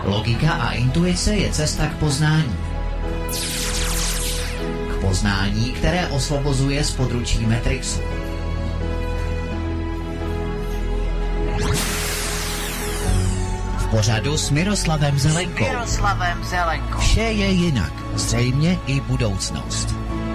Logika a intuice je cesta k poznání. K poznání, které osvobozuje z područí Matrixu. V pořadu s Miroslavem Zelenkou. Vše je jinak, zřejmě i budoucnost.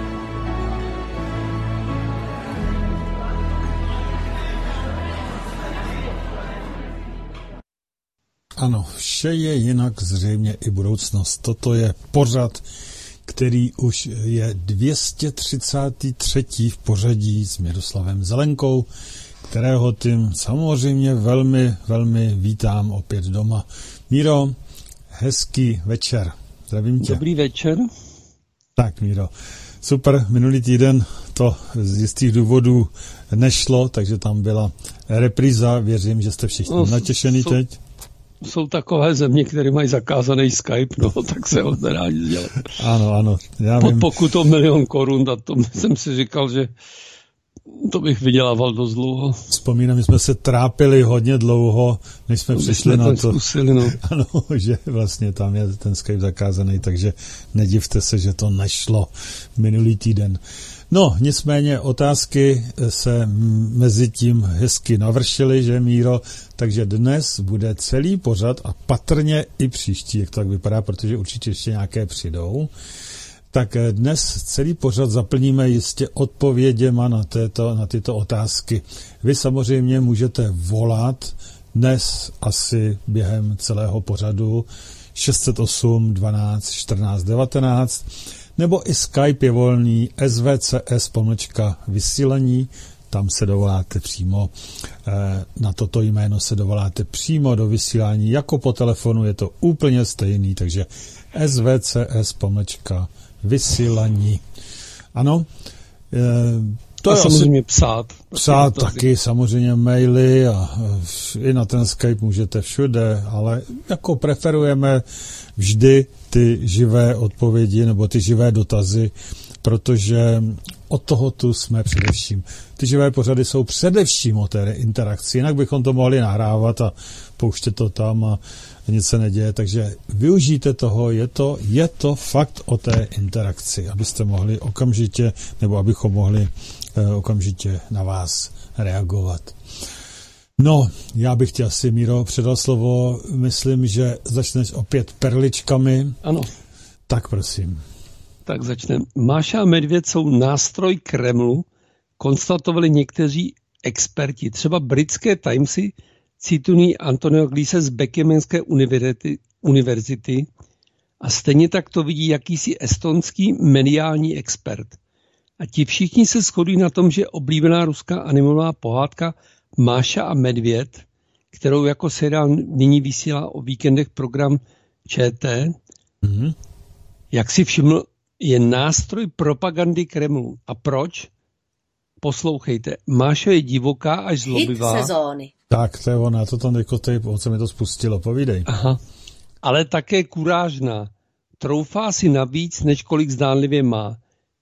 Ano, vše je jinak, zřejmě i budoucnost. Toto je pořad, který už je 233. v pořadí s Miroslavem Zelenkou, kterého tím samozřejmě velmi, velmi vítám opět doma. Míro, hezký večer. Zdravím tě. Dobrý večer. Tak, Míro. Super, minulý týden to z jistých důvodů nešlo, takže tam byla repríza. Věřím, že jste všichni natěšený teď. Jsou takové země, které mají zakázaný Skype, tak se ho nedá nic dělat. Ano. Já pod vím. pokutou 1 000 000 korun, a to jsem si říkal, že to bych vydělával dost dlouho. Vzpomínám, že jsme se trápili hodně dlouho, než jsme přišli na to. Zkusili, Ano, že vlastně tam je ten Skype zakázaný, takže nedivte se, že to nešlo minulý týden. No, nicméně otázky se mezi tím hezky navršily, že Míro, takže dnes bude celý pořad a patrně i příští, jak to tak vypadá, protože určitě ještě nějaké přijdou. Tak dnes celý pořad zaplníme jistě odpověděma na tyto otázky. Vy samozřejmě můžete volat dnes asi během celého pořadu 608 12 14 19, nebo i Skype je volný svcs.vysílení, tam se dovoláte přímo, na toto jméno se dovoláte přímo do vysílání, jako po telefonu je to úplně stejný, takže svcs.vysílání. Ano, to je samozřejmě psát taky, samozřejmě maily a i na ten Skype můžete všude, ale jako preferujeme vždy ty živé odpovědi nebo ty živé dotazy, protože od toho tu jsme především. Ty živé pořady jsou především o té interakci, jinak bychom to mohli nahrávat a pouštět to tam a nic se neděje, takže využijte toho, je to fakt o té interakci, abyste mohli okamžitě, nebo abychom mohli okamžitě na vás reagovat. No, já bych ti asi, Míro, předal slovo. Myslím, že začneš opět perličkami. Ano. Tak prosím. Tak začneme. Máša a medvěd jsou nástroj Kremlu, konstatovali někteří experti. Třeba britské Timesy citují Antonio Glise z Beckmanské univerzity a stejně tak to vidí jakýsi estonský mediální expert. A ti všichni se shodují na tom, že oblíbená ruská animovaná pohádka Máša a medvěd, kterou jako seriál nyní vysílá o víkendech program ČT, jak si všiml, je nástroj propagandy Kremlu. A proč? Poslouchejte. Máša je divoká až zlobivá. Hit sezóny. Tak, to je ona, to tam se mi to spustilo, povídej. Aha. Ale také kurážná. Troufá si navíc, než kolik zdánlivě má.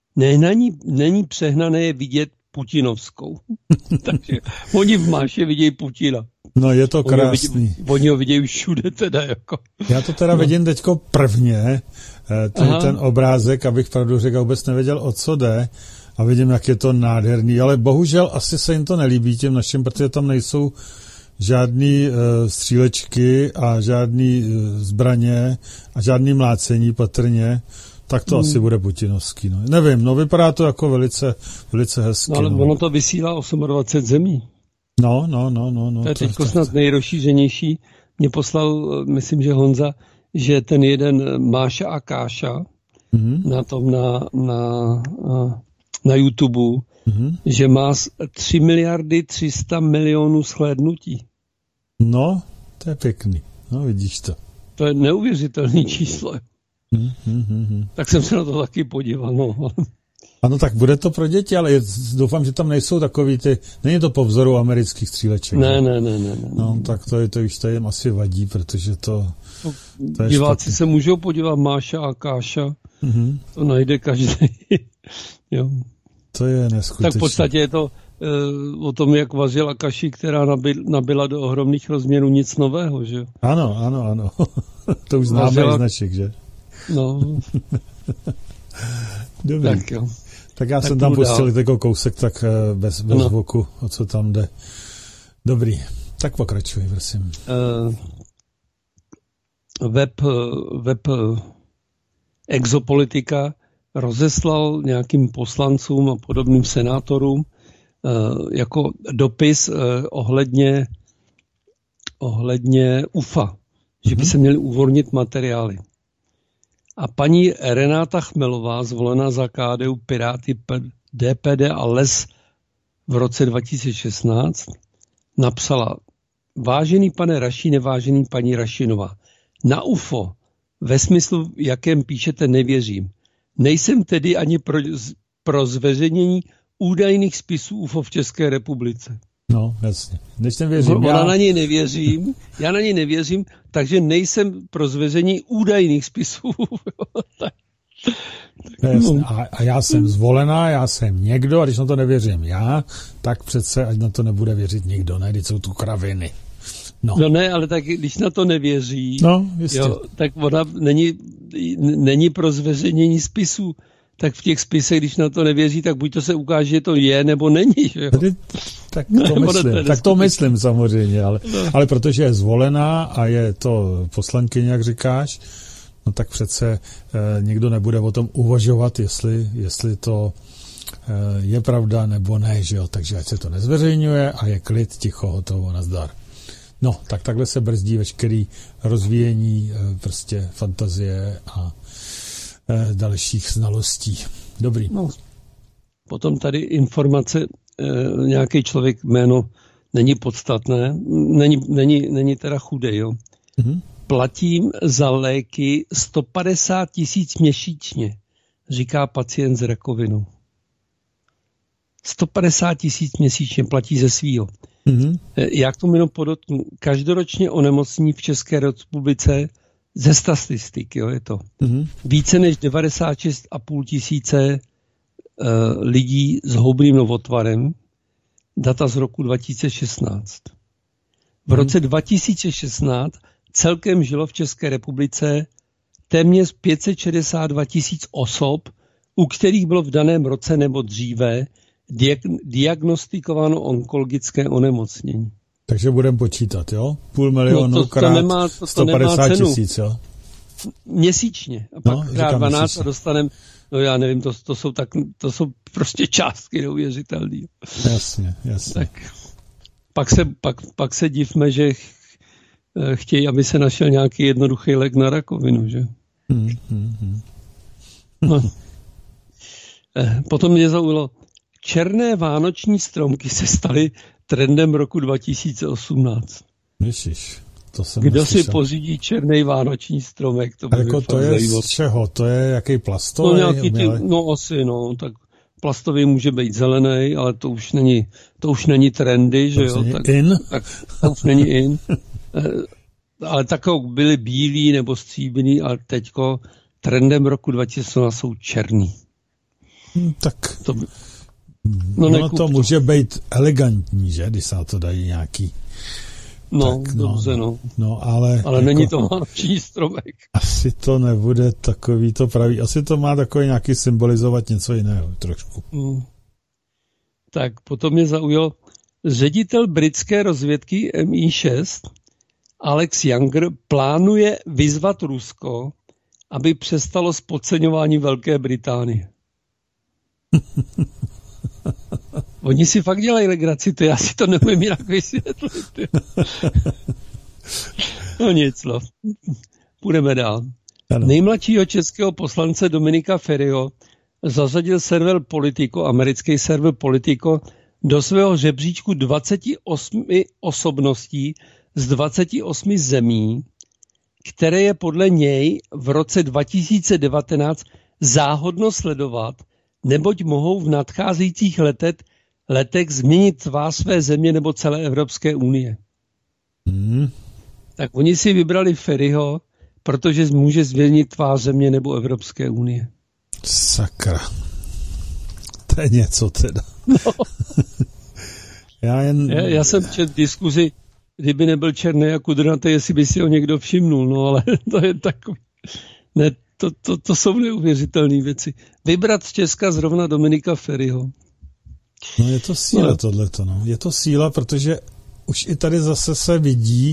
Není přehnané je vidět putinovskou. Takže oni v Máše vidějí Putina. No je to krásný. Oni ho vidějí všude teda. Jako. Já to teda vidím teďko prvně, ten obrázek, abych pravdu řekl, vůbec nevěděl, o co jde. A vidím, jak je to nádherný. Ale bohužel asi se jim to nelíbí těm našim, protože tam nejsou žádný střílečky a žádný zbraně a žádný mlácení patrně. Tak to asi bude putinovský. No. Nevím, vypadá to jako velice, velice hezky. No, ale ono to vysílá 28 zemí. No. To je teď snad nejrozšířenější. Mě poslal, myslím, že Honza, že ten jeden Máša a Káša na tom na YouTube, že má 3 miliardy 300 milionů shlédnutí. No, to je pěkný. No, vidíš to. To je neuvěřitelný číslo. Tak jsem se na to taky podíval. No. Ano, tak bude to pro děti, ale doufám, že tam nejsou takový není to po vzoru amerických stříleček. Ne. No, tak to jim asi vadí, protože to je diváci špatný. se můžou podívat Máša a Káša. To najde každý. Jo. To je neskutečné. Tak v podstatě je to o tom, jak vařila kaši, která nabila do ohromných rozměrů, nic nového, že jo? Ano. To už známe i značek, že? No. Dobrý. Tak jo. Tak já jsem tam pustil takový kousek, tak bez zvuku, o co tam jde. Dobrý. Tak pokračuj, prosím. Web Exopolitika rozeslal nějakým poslancům a podobným senátorům jako dopis ohledně UFA, že by se měly uvolnit materiály. A paní Renáta Chmelová, zvolená za KDU, Piráty, DPD a LES v roce 2016, napsala: Vážený pane Raši, nevážený paní Rašinová, na UFO, ve smyslu, jakém píšete, nevěřím. Nejsem tedy ani pro zveřejnění údajných spisů UFO v České republice. No, jasně. Než nevěřím. Já na něj nevěřím, takže nejsem pro zveřejnění údajných spisů. A já jsem zvolená, já jsem někdo, a když na to nevěřím já, tak přece ať na to nebude věřit nikdo, ne, když jsou tu kraviny. No ne, ale tak když na to nevěří, jo, tak ona není pro zveřejnění spisů. Tak v těch spisech, když na to nevěří, tak buď to se ukáže, že to je, nebo není. Že jo? Tak to myslím samozřejmě, ale protože je zvolená a je to poslankyně, jak říkáš, no tak přece nikdo nebude o tom uvažovat, jestli to je pravda nebo ne, že jo? Takže ať se to nezveřejňuje a je klid, ticho, hotovo, nazdar. No, tak takhle se brzdí veškerý rozvíjení prostě fantazie a dalších znalostí. Dobrý. No, potom tady informace, nějaký člověk, jméno není podstatné, není teda chudej, jo. Mm-hmm. Platím za léky 150 000 měsíčně, říká pacient s rakovinou. 150 000 měsíčně platí ze svýho. Mm-hmm. Já k tomu jenom podotknu. Každoročně onemocní v České republice ze statistik, jo, je to. Mm-hmm. Více než 96,5 tisíce lidí s houbným novotvarem, data z roku 2016. V roce 2016 celkem žilo v České republice téměř 562 tisíc osob, u kterých bylo v daném roce nebo dříve diagnostikováno onkologické onemocnění. Takže budeme počítat, jo? 500 000 krát 150 000, jo? Měsíčně. A pak krát 12 měsíčně. A dostaneme, no já nevím, to jsou prostě částky neuvěřitelné. Jasně. Tak pak se divme, že chtějí, aby se našel nějaký jednoduchý lék na rakovinu, že? No. Potom mě zaujalo, černé vánoční stromky se staly trendem roku 2018. Ježiš, to jsem Kdo si pořídí černý vánoční stromek? To jako to je z čeho? To je jaký plastový? Asi, tak plastový může být zelený, ale to už není trendy, že jo? Tak to už není in. Ale takovou byly bílí nebo stříbrný, ale teďko trendem roku 2018 jsou černý. Tak to může být elegantní, že? Když se na to dají nějaký... Ale není to vánoční stromek. Asi to nebude takový to pravý. Asi to má takový nějaký symbolizovat něco jiného trošku. Tak potom mě zaujal ředitel britské rozvědky MI6 Alex Younger plánuje vyzvat Rusko, aby přestalo s podceňováním Velké Británie. Oni si fakt dělají legraci, to já si to neumím jinak vysvětlit. No nic, půjdeme dál. Ano. Nejmladšího českého poslance Dominika Feriho zařadil server Politico, americký server Politico, do svého žebříčku 28 osobností z 28 zemí, které je podle něj v roce 2019 záhodno sledovat, neboť mohou v nadcházejících letech změnit tvář své země nebo celé Evropské unie. Tak oni si vybrali Feriho, protože může změnit tvář země nebo Evropské unie. Sakra. To je něco teda. Já jsem četl diskuzi, kdyby nebyl černý a kudrnatý, jestli by si ho někdo všimnul, no ale to je takový... Ne, to jsou neuvěřitelné věci. Vybrat z Česka zrovna Dominika Feriho. No je to síla tohleto, no. Je to síla, protože už i tady zase se vidí,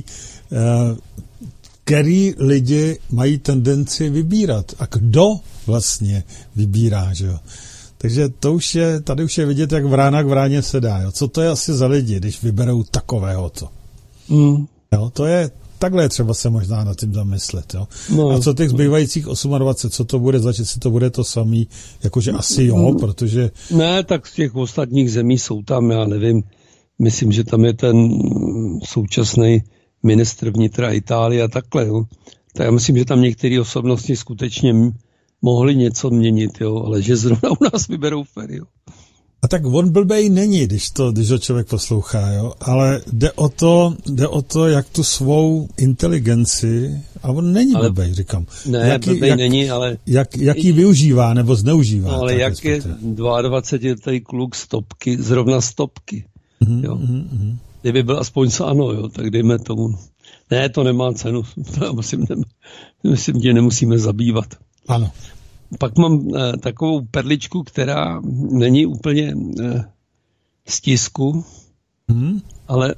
který lidi mají tendenci vybírat a kdo vlastně vybírá, že jo. Takže tady už je vidět, jak vrána k vráně sedá, jo. Co to je asi za lidi, když vyberou takovéhoto. Jo, to je, takhle je třeba se možná nad tím zamyslet, jo. No, a co těch zbývajících 28, co to bude, si to bude to samý, jakože asi jo, protože... Ne, tak z těch ostatních zemí jsou tam, já nevím, myslím, že tam je ten současný ministr vnitra Itálie a takhle, jo. Tak já myslím, že tam některé osobnosti skutečně mohli něco měnit, jo, ale že zrovna u nás vyberou Feriho. A tak on blbej není, když ho člověk poslouchá, jo, ale jde o to, jak tu svou inteligenci, a on není blbej, říkám. Ne, blbej není, ale... Jak ji využívá nebo zneužívá. Ale jak je 22letý kluk zrovna stopky, jo. Kdyby byl aspoň ano, jo, tak dejme tomu. Ne, to nemá cenu, to myslím, že nemusíme zabývat. Ano. Pak mám takovou perličku, která není úplně z tisku, ale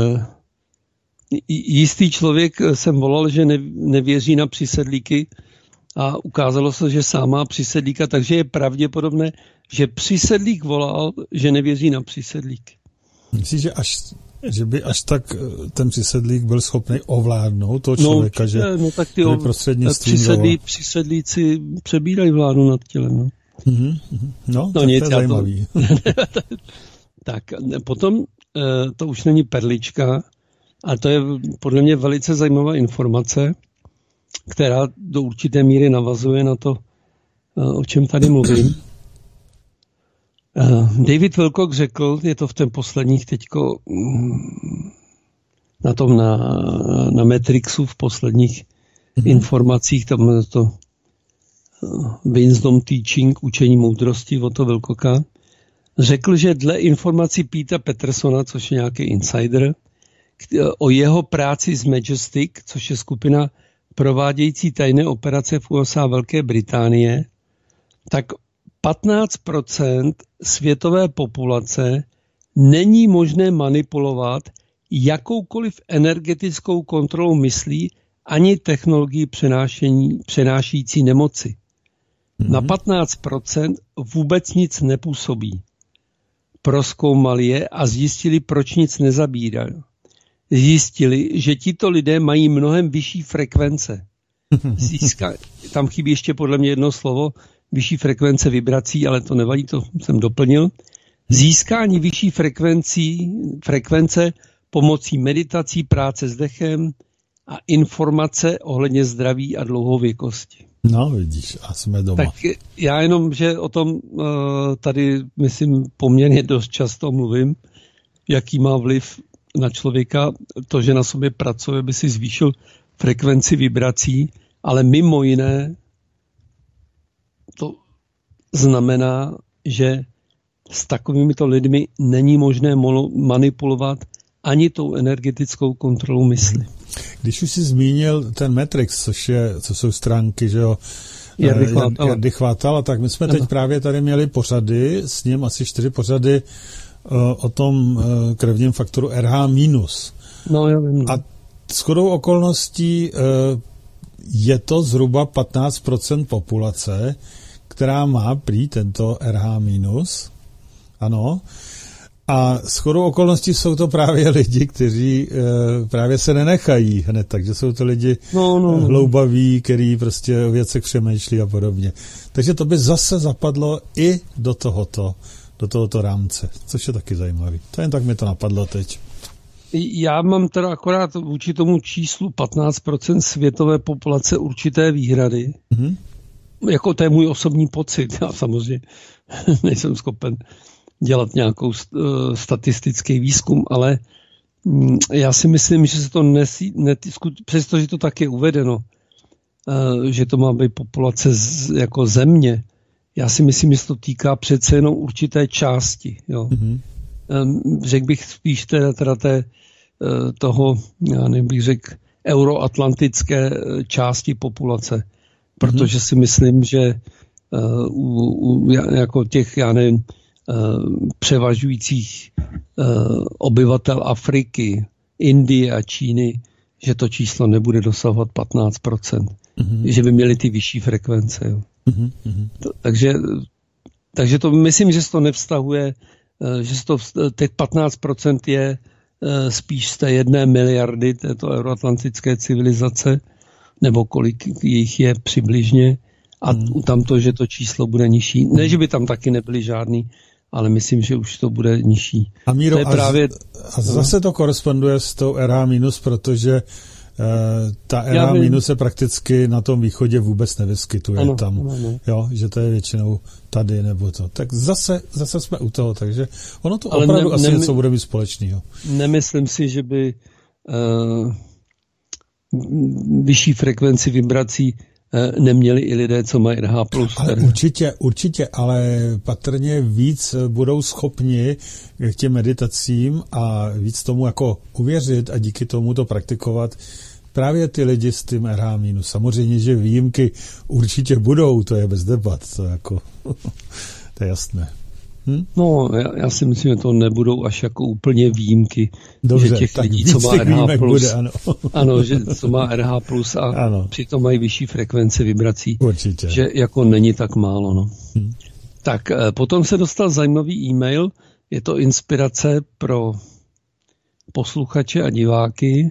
jistý člověk jsem volal, že nevěří na přisedlíky a ukázalo se, že sám má přisedlíka, takže je pravděpodobné, že přisedlík volal, že nevěří na přisedlíky. Myslíš, že by až tak ten přisedlík byl schopný ovládnout toho člověka, že tak ty prostřednictvím přisedlíci přebírají vládu nad tělem. No, no to je zajímavý. Tak potom to už není perlička, a to je podle mě velice zajímavá informace, která do určité míry navazuje na to, o čem tady mluvím. David Wilcock řekl, je to v tom posledních teďko na Matrixu v posledních informacích, tam je to Wisdom Teaching, učení moudrosti od toho Wilcocka, řekl, že dle informací Peta Petersona, což je nějaký insider, o jeho práci s Majestic, což je skupina provádějící tajné operace v USA Velké Británie, tak 15% světové populace není možné manipulovat jakoukoliv energetickou kontrolou myslí ani technologii přenášející nemoci. Na 15% vůbec nic nepůsobí. Prozkoumali je a zjistili, proč nic nezabírají. Zjistili, že tito lidé mají mnohem vyšší frekvence. Tam chybí ještě podle mě jedno slovo, vyšší frekvence vibrací, ale to nevadí, to jsem doplnil. Získání vyšší frekvence pomocí meditací, práce s dechem a informace ohledně zdraví a dlouhověkosti. No, vidíš, a jsme doma. Tak já jenom, že o tom tady, myslím, poměrně dost často mluvím, jaký má vliv na člověka, to, že na sobě pracuje, by si zvýšil frekvenci vibrací, ale mimo jiné to znamená, že s takovýmito lidmi není možné manipulovat ani tou energetickou kontrolou mysli. Když už jsi zmínil ten Matrix, co jsou stránky, že jo, Jardy Chvátala, tak my jsme teď právě tady měli pořady, s ním asi 4 pořady o tom krevním faktoru RH-. No, já vím. A shodou okolností je to zhruba 15% populace, která má prý tento RH-. Ano. A shodou okolností jsou to právě lidi, kteří právě se nenechají hned, takže jsou to lidi hloubaví, kteří prostě o věcech přemýšlí a podobně. Takže to by zase zapadlo i do tohoto rámce, což je taky zajímavý. To jen tak mi to napadlo teď. Já mám teda akorát vůči tomu číslu 15% světové populace určité výhrady. Jako to je můj osobní pocit. Já samozřejmě nejsem schopen dělat nějakou statistický výzkum, ale já si myslím, že se to přestože to tak je uvedeno, že to má být populace jako země, já si myslím, že se to týká přece jenom určité části. Jo. řekl bych spíš toho, já nevím, bych řekl, euroatlantické části populace. Protože si myslím, že jako těch, já nevím, převažujících obyvatel Afriky, Indie a Číny, že to číslo nebude dosahovat 15%. Že by měli ty vyšší frekvence. Jo. Takže to myslím, že se to nevztahuje, že těch 15% je spíš z té 1 miliardy této euroatlantické civilizace, nebo kolik jich je přibližně, a tam to, že to číslo bude nižší. Ne, že by tam taky nebyly žádný, ale myslím, že už to bude nižší. A Míro, to je právě, a zase to koresponduje s tou RH-, protože ta RH- se prakticky na tom východě vůbec nevyskytuje. Ano, tam. Ano. Jo, že to je většinou tady nebo to. Tak zase jsme u toho, takže ono to ale opravdu asi něco bude mít společného. Nemyslím si, že by vyšší frekvenci vibrací neměli i lidé, co mají RH+. Ale určitě, ale patrně víc budou schopni k těm meditacím a víc tomu jako uvěřit a díky tomu to praktikovat právě ty lidi s tím RH-. Samozřejmě, že výjimky určitě budou, to je bez debat, to je jasné. No, já si myslím, že to nebudou až jako úplně výjimky. Dobře, že těch lidí, co má RH+, bude, ano. Ano, že co má RH+, a ano. Přitom mají vyšší frekvence vibrací. Určitě. Že jako není tak málo, no. Tak potom se dostal zajímavý e-mail, je to inspirace pro posluchače a diváky.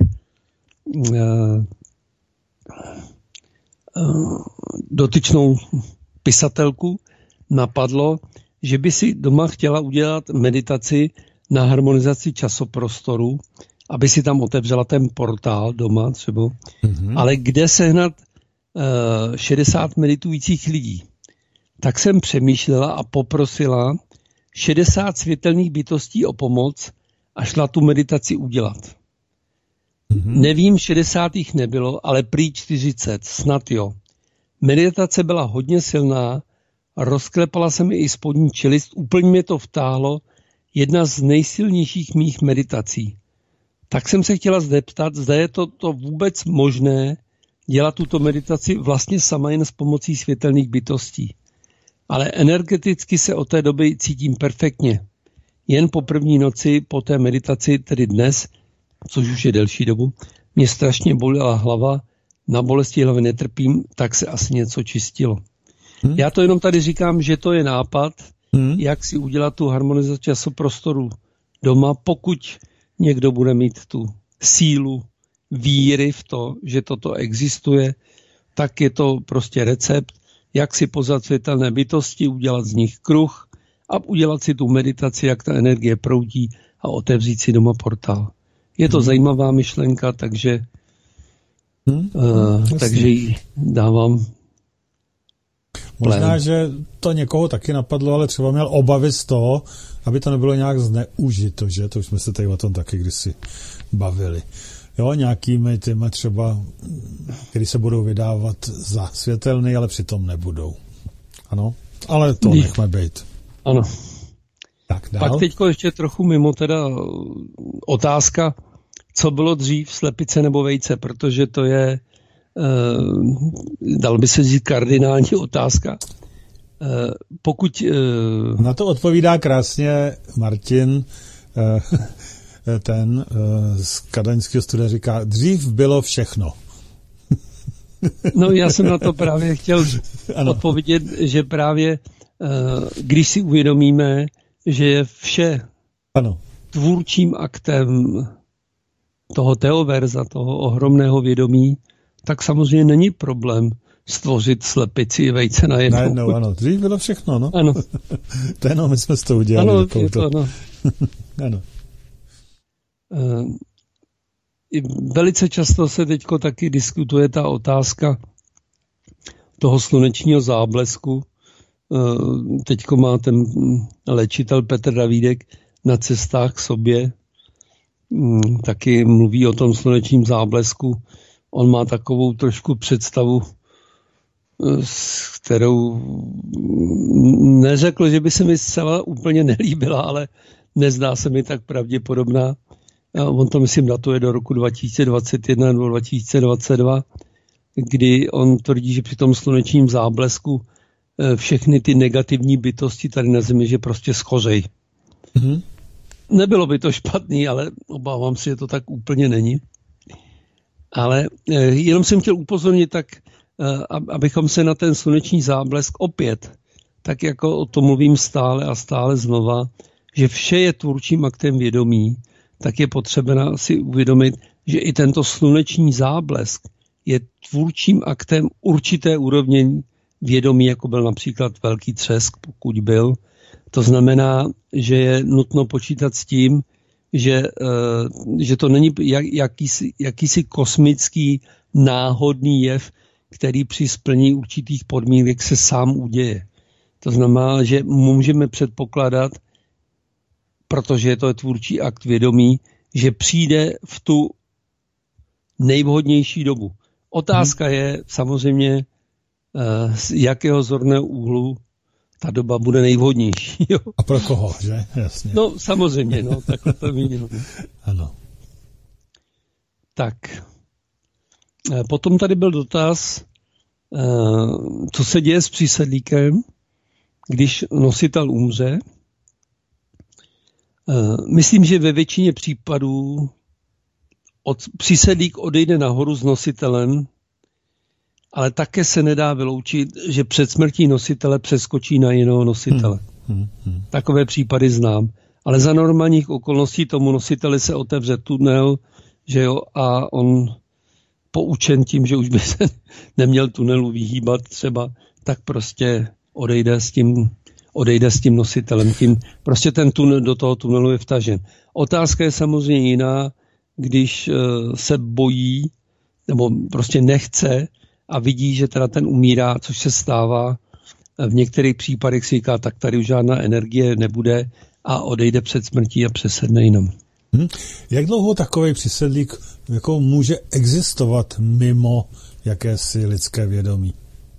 Dotyčnou pisatelku napadlo, že by si doma chtěla udělat meditaci na harmonizaci časoprostoru, aby si tam otevřela ten portál doma třeba, ale kde sehnat 60 meditujících lidí. Tak jsem přemýšlela a poprosila 60 světelných bytostí o pomoc a šla tu meditaci udělat. Nevím, 60 jich nebylo, ale prý 40, snad jo. Meditace byla hodně silná, rozklepala se mi i spodní čelist, úplně mě to vtáhlo, jedna z nejsilnějších mých meditací. Tak jsem se chtěla zeptat, zda je to vůbec možné dělat tuto meditaci vlastně sama jen s pomocí světelných bytostí. Ale energeticky se od té doby cítím perfektně. Jen po první noci, po té meditaci, tedy dnes, což už je delší dobu, mě strašně bolela hlava, na bolesti hlavy netrpím, tak se asi něco čistilo. Já to jenom tady říkám, že to je nápad, jak si udělat tu harmonizaci časoprostoru doma, pokud někdo bude mít tu sílu víry v to, že toto existuje, tak je to prostě recept, jak si pozvat světelné bytosti, udělat z nich kruh a udělat si tu meditaci, jak ta energie proudí a otevřít si doma portál. Je to zajímavá myšlenka, takže ji dávám. Možná, že to někoho taky napadlo, ale třeba měl obavy z toho, aby to nebylo nějak zneužito, že? To už jsme se tady o tom taky kdysi bavili. Jo, nějakými těma třeba, který se budou vydávat za světelný, ale přitom nebudou. Ano, ale to nechme být. Ano. Tak dál. Pak teďko ještě trochu mimo teda otázka, co bylo dřív, slepice nebo vejce, protože to je dal by se říct kardinální otázka. Pokud... Na to odpovídá krásně Martin, ten z kadaňského studia říká, dřív bylo všechno. No já jsem na to právě chtěl odpovědět, že právě když si uvědomíme, že je vše tvůrčím aktem toho teoverza, toho ohromného vědomí, tak samozřejmě není problém stvořit slepici vejce na jednou. Najednou, ano. Dřív bylo všechno, no. Ano. To jenom my jsme to udělali. Ano, je to, ano. Ano. Velice často se teďko taky diskutuje ta otázka toho slunečního záblesku. Teďko má ten léčitel Petr Davídek na cestách k sobě. Taky mluví o tom slunečním záblesku. On má takovou trošku představu, s kterou neřekl, že by se mi zcela úplně nelíbila, ale nezdá se mi tak pravděpodobná. On to, myslím, datuje do roku 2021 nebo 2022, kdy on tvrdí, že při tom slunečním záblesku všechny ty negativní bytosti tady na Zemi, že prostě schořej. Mm-hmm. Nebylo by to špatný, ale obávám se, že to tak úplně není. Ale jenom jsem chtěl upozornit tak, abychom se na ten sluneční záblesk opět, tak jako o tom mluvím stále a stále znova, že vše je tvůrčím aktem vědomí, tak je potřeba si uvědomit, že i tento sluneční záblesk je tvůrčím aktem určité úrovně vědomí, jako byl například velký třesk, pokud byl. To znamená, že je nutno počítat s tím, že to není jakýsi kosmický náhodný jev, který při splnění určitých podmínek se sám uděje. To znamená, že můžeme předpokládat, protože je to tvůrčí akt vědomí, že přijde v tu nejvhodnější dobu. Otázka je samozřejmě, z jakého zorného úhlu ta doba bude nejvhodnější. Jo? A pro koho, že? Jasně. No samozřejmě, takhle to míním. Ano. Tak. Potom tady byl dotaz, co se děje s přísedlíkem, když nositel umře. Myslím, že ve většině případů přísedlík odejde nahoru s nositelem, ale také se nedá vyloučit, že před smrtí nositele přeskočí na jiného nositele. Takové případy znám. Ale za normálních okolností tomu nositeli se otevře tunel, že jo, a on poučen tím, že už by se neměl tunelu vyhýbat třeba, tak prostě odejde s tím nositelem. Tím prostě ten tunel do toho tunelu je vtažen. Otázka je samozřejmě jiná, když se bojí nebo prostě nechce a vidí, že teda ten umírá, což se stává. V některých případech si říká, tak tady už žádná energie nebude a odejde před smrtí a přesedne jinam. Jak dlouho takový přísedlík jako může existovat mimo jakési lidské vědomí?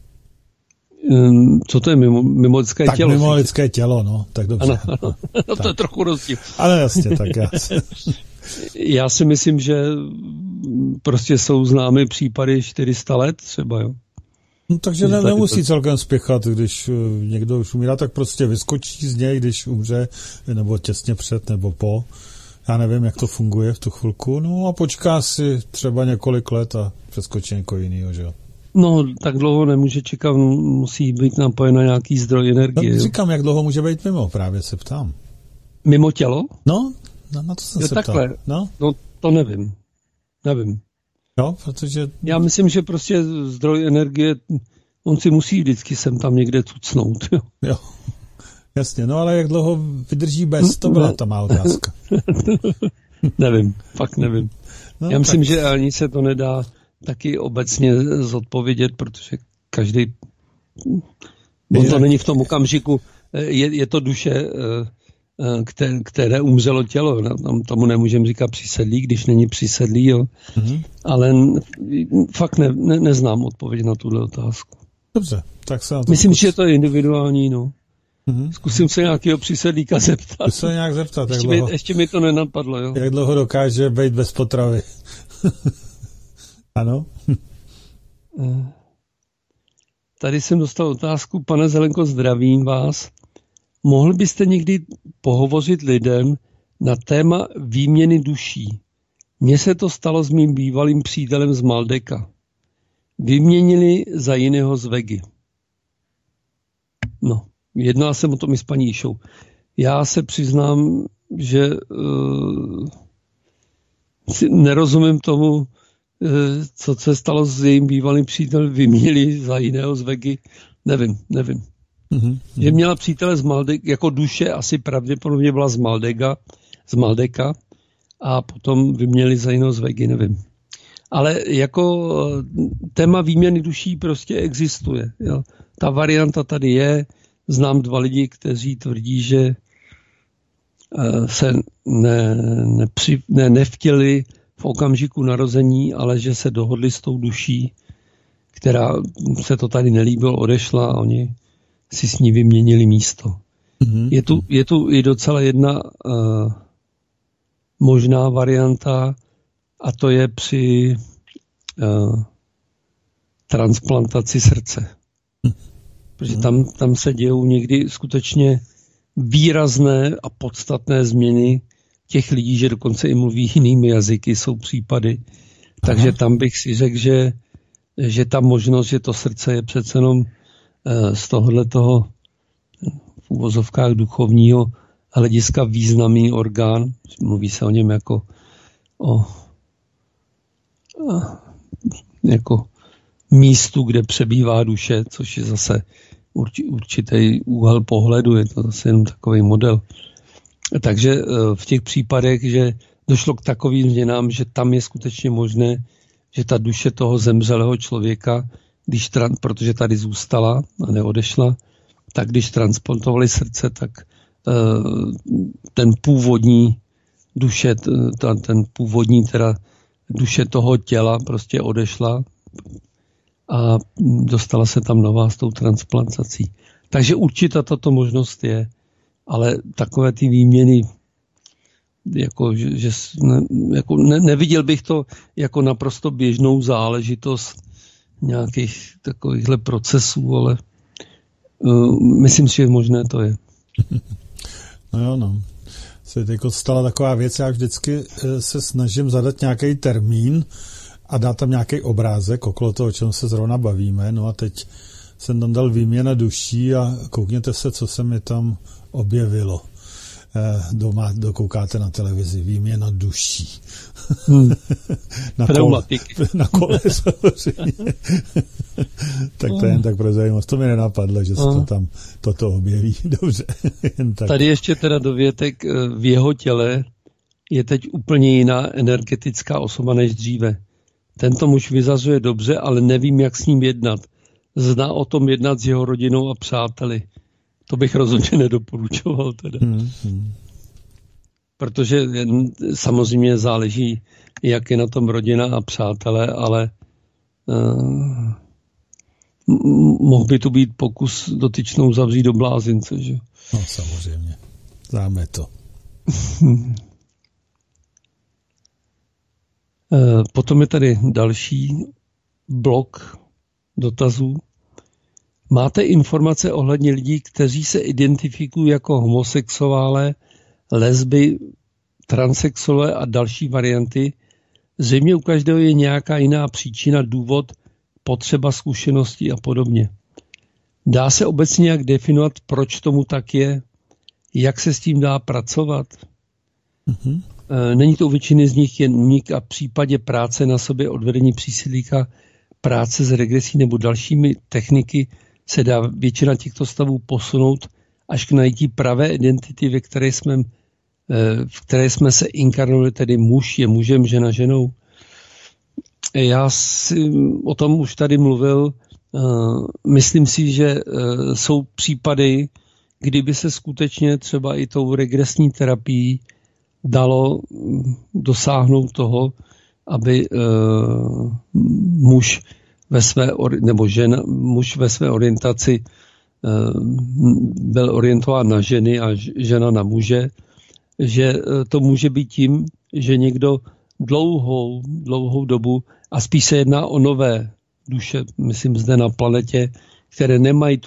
Co to je mimo lidské tělo? Tak mimo lidské tělo, no, tak dobře. Ano. No to je trochu rozdíl. Ale jasně, tak já. Já si myslím, že prostě jsou známy případy 400 let třeba, jo. No, takže nemusí celkem spěchat, když někdo už umírá, tak prostě vyskočí z něj, když umře, nebo těsně před, nebo po. Já nevím, jak to funguje v tu chvilku, no a počká si třeba několik let a přeskočí někoho jinýho, že jo. No, tak dlouho nemůže čekat, musí být napojen na nějaký zdroj energie. No, říkám, jak dlouho může být mimo, právě se ptám. Mimo tělo? No, na to jsem se takhle. ptal. No, to nevím. Jo, protože... Já myslím, že prostě zdroj energie, on si musí vždycky sem tam někde tucnout. Jo, jasně, no ale jak dlouho vydrží bez, to byla ta má otázka. Nevím, fakt nevím. No, já myslím, že ani se to nedá taky obecně zodpovědět, protože každý... to není v tom okamžiku, je to duše, které umřelo tělo. Tomu nemůžeme říkat přísedlí, když není přísedlí, jo. Mm-hmm. Ale fakt neznám odpověď na tuhle otázku. Dobře, tak se na to myslím, že to je individuální, no. Mm-hmm. Zkusím se nějakého přísedlíka zeptat. Se nějak zeptat. Ještě mi to nenapadlo, jo. Jak dlouho dokáže být bez potravy? Ano? Tady jsem dostal otázku, pane Zelenko, zdravím vás. Mohl byste někdy pohovořit lidem na téma výměny duší? Mně se to stalo s mým bývalým přítelem z Maldeka. Vyměnili za jiného z Vegy. No, jednal jsem o tom i s paní Išou. Já se přiznám, že nerozumím tomu, co se stalo s jejím bývalým přítelem, vyměnili za jiného z Vegy. Nevím. Mm-hmm. Že měla přítele z Maldeka, jako duše asi pravděpodobně byla z Maldeka a potom vyměnili za jiného z Vegy, nevím. Ale jako téma výměny duší prostě existuje. Jo. Ta varianta tady je. Znám 2 lidi, kteří tvrdí, že se nevtěli v okamžiku narození, ale že se dohodli s tou duší, která se to tady nelíbilo, odešla a oni si s ní vyměnili místo. Je tu i docela jedna možná varianta, a to je při transplantaci srdce. Protože tam se dějou někdy skutečně výrazné a podstatné změny těch lidí, že dokonce i mluví jinými jazyky, jsou případy. Takže tam bych si řekl, že ta možnost, že to srdce je přece jenom z tohohletoho v uvozovkách duchovního hlediska významný orgán, mluví se o něm jako místu, kde přebývá duše, což je zase určitý úhel pohledu, je to zase jenom takový model. Takže v těch případech, že došlo k takovým změnám, že tam je skutečně možné, že ta duše toho zemřelého člověka, protože tady zůstala a neodešla, tak když transplantovali srdce, tak ten původní duše, duše toho těla prostě odešla a dostala se tam nová s tou transplantací. Takže určitě tato možnost je, ale takové ty výměny, neviděl bych to jako naprosto běžnou záležitost nějakých takovýchhle procesů, ale myslím si, že možné to je. No. Se teď stala taková věc, já vždycky se snažím zadat nějaký termín a dát tam nějaký obrázek okolo toho, o čem se zrovna bavíme. No a teď jsem tam dal výměna duší a koukněte se, co se mi tam objevilo. Doma dokoukáte na televizi, výměna duší. Na kole samozřejmě. Tak to jen tak pro zajímavost. To mi nenapadlo, že se to tam toto objeví. Dobře. Jen tak. Tady ještě teda dovětek, v jeho těle je teď úplně jiná energetická osoba než dříve. Tento muž vyzazuje dobře, ale nevím, jak s ním jednat. Zná o tom jednat s jeho rodinou a přáteli. To bych rozhodně nedoporučoval teda. Protože samozřejmě záleží, jak je na tom rodina a přátelé, ale mohl by to být pokus dotyčnou zavřít do blázince, že? No samozřejmě. Známe to. Potom je tady další blok dotazů. Máte informace ohledně lidí, kteří se identifikují jako homosexuálé, lesby, transsexuálové a další varianty? Zřejmě u každého je nějaká jiná příčina, důvod, potřeba zkušeností a podobně. Dá se obecně nějak definovat, proč tomu tak je? Jak se s tím dá pracovat? Není to u většiny z nich jen únik a v případě práce na sobě, odvedení přísilíka, práce s regresí nebo dalšími techniky se dá většina těchto stavů posunout až k najítí pravé identity, v které jsme se inkarnovali, tedy muž je mužem, žena ženou. Já si o tom už tady mluvil. Myslím si, že jsou případy, kdyby se skutečně třeba i tou regresní terapií dalo dosáhnout toho, aby muž ve své orientaci byl orientován na ženy a žena na muže, že to může být tím, že někdo dlouhou dobu, a spíš se jedná o nové duše, myslím zde na planetě, které nemají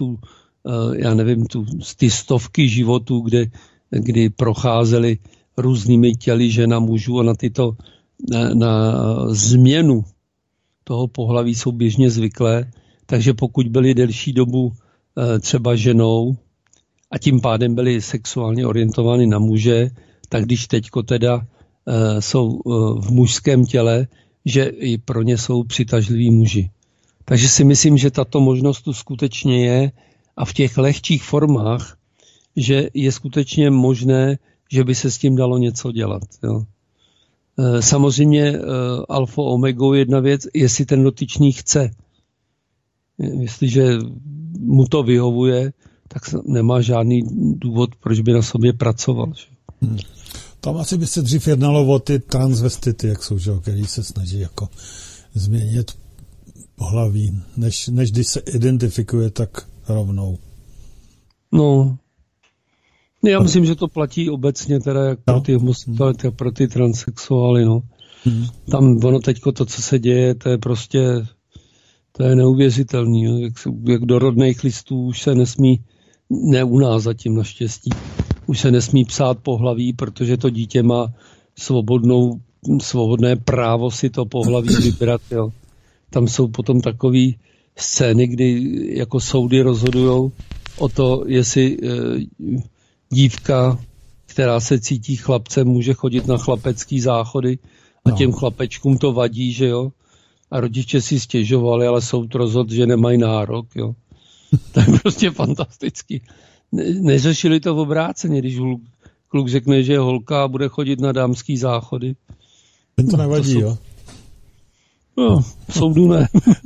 ty stovky životů, kdy procházely různými těly žena mužů a na změnu toho pohlaví jsou běžně zvyklé, takže pokud byli delší dobu třeba ženou a tím pádem byli sexuálně orientovány na muže, tak když teďko teda jsou v mužském těle, že i pro ně jsou přitažliví muži. Takže si myslím, že tato možnost tu skutečně je a v těch lehčích formách, že je skutečně možné, že by se s tím dalo něco dělat. Jo. Samozřejmě alfa omegou jedna věc, jestli ten dotyčný chce. Jestliže mu to vyhovuje, tak nemá žádný důvod, proč by na sobě pracoval. Tam asi by se dřív jednalo o ty transvestity, jak jsou, že, který se snaží jako změnit pohlaví, než když se identifikuje tak rovnou. No, Já myslím, že to platí obecně teda jak pro ty homosexuály, tak pro ty transsexuály, no. Tam ono teďko to, co se děje, to je prostě, to je neuvěřitelný, no. Jak do rodných listů už se nesmí, ne u nás zatím naštěstí, už se nesmí psát pohlaví, protože to dítě má svobodné právo si to pohlaví vybrat, jo. Tam jsou potom takové scény, kdy jako soudy rozhodujou o to, jestli dívka, která se cítí chlapcem, může chodit na chlapecký záchody a těm chlapečkům to vadí, že jo. A rodiče si stěžovali, ale soud rozhodl, že nemají nárok, jo. To je prostě fantastický. Neřešili to v obráceně, když kluk řekne, že je holka a bude chodit na dámský záchody. Ten to nevadí, jo? No, soudu ne.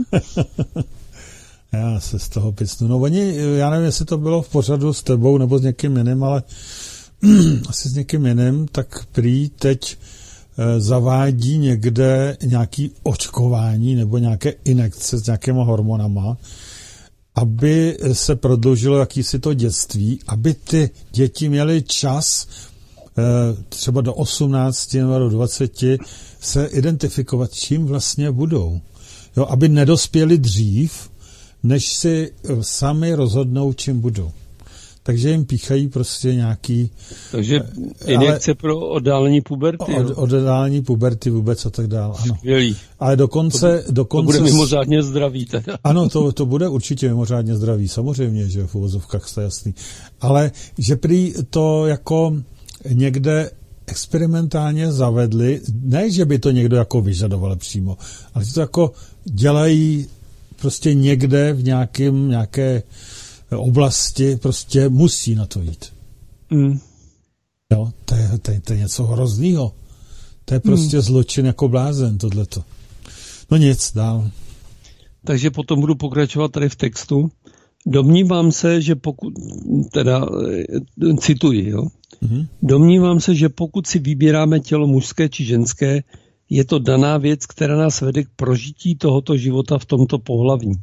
Já se z toho picnu. No oni, já nevím, jestli to bylo v pořadu s tebou nebo s někým jiným, ale asi s někým jiným, tak prý teď zavádí někde nějaký očkování nebo nějaké injekce s nějakýma hormonama, aby se prodloužilo jakýsi to dětství, aby ty děti měly čas třeba do 18 nebo do 20 se identifikovat, čím vlastně budou. Jo, aby nedospěli dřív, než si sami rozhodnou, čím budou. Takže jim píchají prostě nějaký... Takže injekce pro oddálení puberty. Oddálení puberty vůbec a tak dále. Ano. Skvělý. Ale dokonce to bude mimořádně zdravý teda. Ano, to bude určitě mimořádně zdravý, samozřejmě, že v uvozovkách to je jasný. Ale že prý to jako někde experimentálně zavedli, ne, že by to někdo jako vyžadoval přímo, ale že to jako dělají prostě někde v nějaké oblasti, prostě musí na to jít. Jo, to je něco hroznýho. To je prostě zločin jako blázen, tohleto. No nic, dál. Takže potom budu pokračovat tady v textu. Domnívám se, že pokud, teda cituji, jo. Domnívám se, že pokud si vybíráme tělo mužské či ženské, je to daná věc, která nás vede k prožití tohoto života v tomto pohlaví.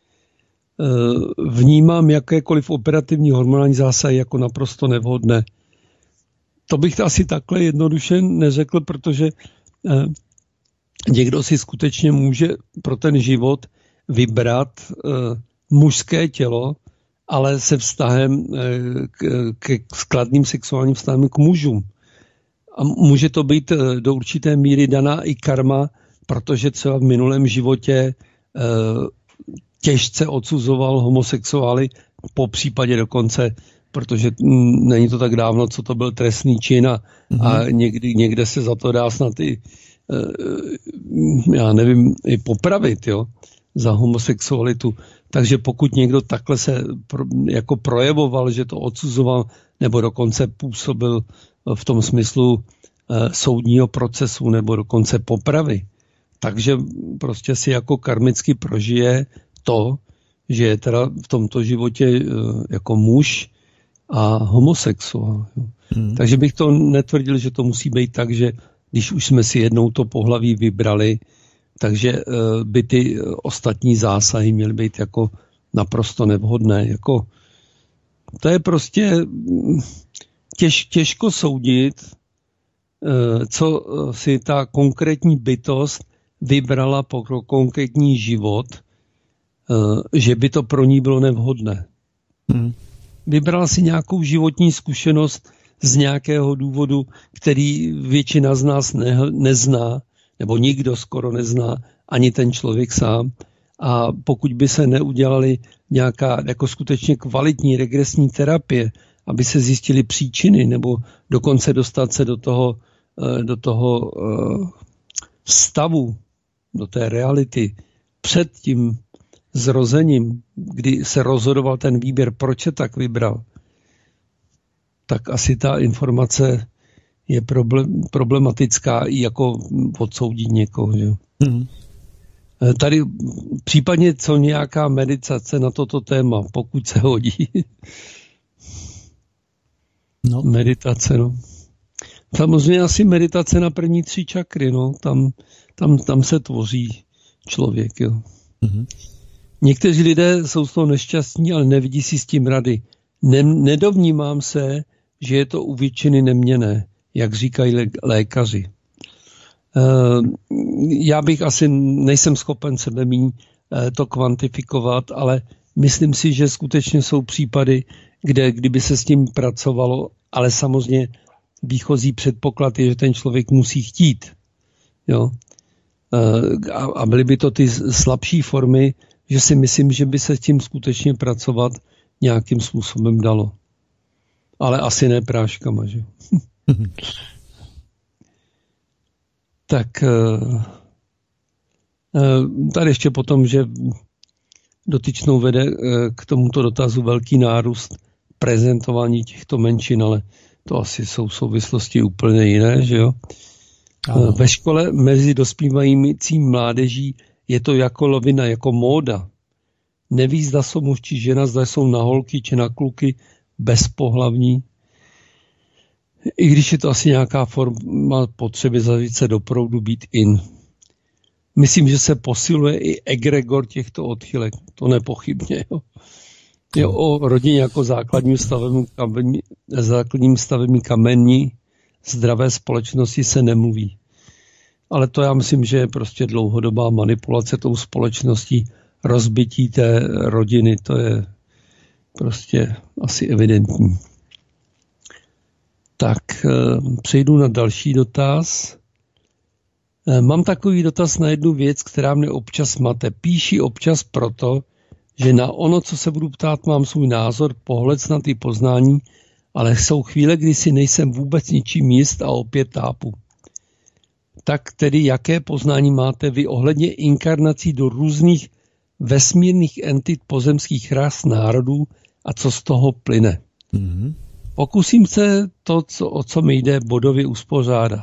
Vnímám jakékoliv operativní hormonální zásahy jako naprosto nevhodné. To bych asi takhle jednoduše neřekl, protože někdo si skutečně může pro ten život vybrat mužské tělo, ale se vztahem k skladným sexuálním vztahem k mužům. A může to být do určité míry daná i karma, protože třeba v minulém životě těžce odsuzoval homosexuály, po případě dokonce, protože není to tak dávno, co to byl trestný čin a někde se za to dá snad i, já nevím, i popravit, jo, za homosexualitu. Takže pokud někdo takhle se jako projevoval, že to odsuzoval, nebo dokonce působil v tom smyslu soudního procesu, nebo dokonce popravy, takže prostě si jako karmicky prožije to, že je teda v tomto životě jako muž a homosexuál. Takže bych to netvrdil, že to musí být tak, že když už jsme si jednou to pohlaví vybrali, takže by ty ostatní zásahy měly být jako naprosto nevhodné. Jako, to je prostě těžko soudit, co si ta konkrétní bytost vybrala pro konkrétní život, že by to pro ní bylo nevhodné. Vybrala si nějakou životní zkušenost z nějakého důvodu, který většina z nás nezná, nebo nikdo skoro nezná, ani ten člověk sám. A pokud by se neudělali nějaká jako skutečně kvalitní regresní terapie, aby se zjistily příčiny, nebo dokonce dostat se do toho stavu, do té reality před tím zrozením, kdy se rozhodoval ten výběr, proč se tak vybral, tak asi ta informace je problematická i jako odsoudit někoho. Že? Tady případně co nějaká meditace na toto téma, pokud se hodí. No. Meditace, no. Samozřejmě asi meditace na první 3 čakry, no. Tam se tvoří člověk, jo. Někteří lidé jsou z toho nešťastní, ale nevidí si s tím rady. Nedovnímám se, že je to u většiny neměnné, jak říkají lékaři. Já bych asi, nejsem schopen sebemí to kvantifikovat, ale myslím si, že skutečně jsou případy, kde kdyby se s tím pracovalo, ale samozřejmě výchozí předpoklad je, že ten člověk musí chtít. Jo? A byly by to ty slabší formy, že si myslím, že by se s tím skutečně pracovat nějakým způsobem dalo. Ale asi ne práškama, že? Tak tady ještě potom, že dotyčnou vede k tomuto dotazu velký nárůst prezentování těchto menšin, ale to asi jsou souvislosti úplně jiné, že jo? Ano. Ve škole mezi dospívající mládeží je to jako lovina, jako móda. Neví, zda jsou muž či žena, zda jsou na holky či na kluky bezpohlavní. I když je to asi nějaká forma potřeby zařít se do proudu, být in. Myslím, že se posiluje i egregor těchto odchylek. To nepochybně. Jo. O rodině jako základním stavebním kamení zdravé společnosti se nemluví. Ale to já myslím, že je prostě dlouhodobá manipulace tou společností, rozbití té rodiny, to je prostě asi evidentní. Tak přejdu na další dotaz. Mám takový dotaz na jednu věc, která mě občas mate. Píši občas proto, že na ono, co se budu ptát, mám svůj názor, pohled na ty poznání, ale jsou chvíle, kdy si nejsem vůbec ničím jist a opět tápu. Tak tedy jaké poznání máte vy ohledně inkarnací do různých vesmírných entit pozemských ras národů a co z toho plyne? Mm-hmm. Pokusím se to, o co mi jde, bodově uspořádat.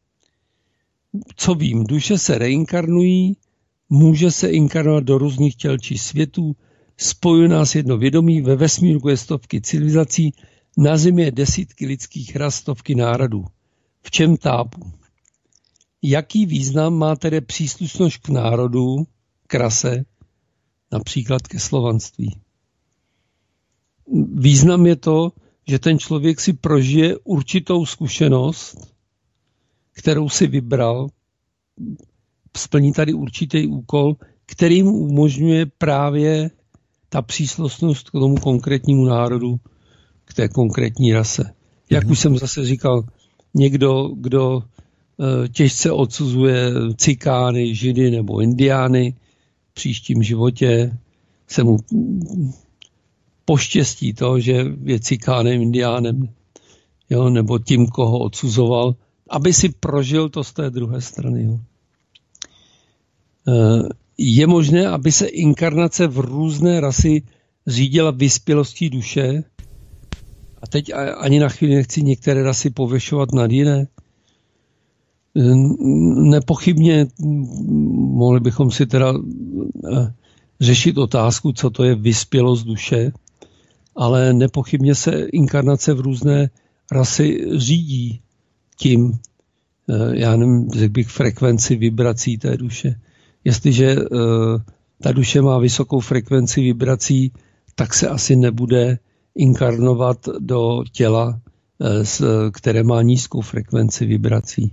Co vím, duše se reinkarnují, může se inkarnovat do různých těl či světů, spojuje nás jedno vědomí, ve vesmíru je stovky civilizací, na Zemi je desítky lidských ras, stovky národů. V čem tápu? Jaký význam má tedy příslušnost k národu, k rase, například ke slovanství? Význam je to, že ten člověk si prožije určitou zkušenost, kterou si vybral, splní tady určitý úkol, který mu umožňuje právě ta příslušnost k tomu konkrétnímu národu, k té konkrétní rase. Jak už jsem zase říkal, někdo, kdo těžce odsuzuje cikány, židy nebo indiány, v příštím životě se mu poštěstí to, že je cikánem, indiánem, jo, nebo tím, koho odsuzoval, aby si prožil to z té druhé strany. Jo. Je možné, aby se inkarnace v různé rasy řídila vyspělostí duše? A teď ani na chvíli nechci některé rasy pověšovat nad jiné. Nepochybně mohli bychom si teda řešit otázku, co to je vyspělost duše, ale nepochybně se inkarnace v různé rasy řídí tím, já nevím, řekl bych, frekvenci vibrací té duše. Jestliže ta duše má vysokou frekvenci vibrací, tak se asi nebude inkarnovat do těla, které má nízkou frekvenci vibrací.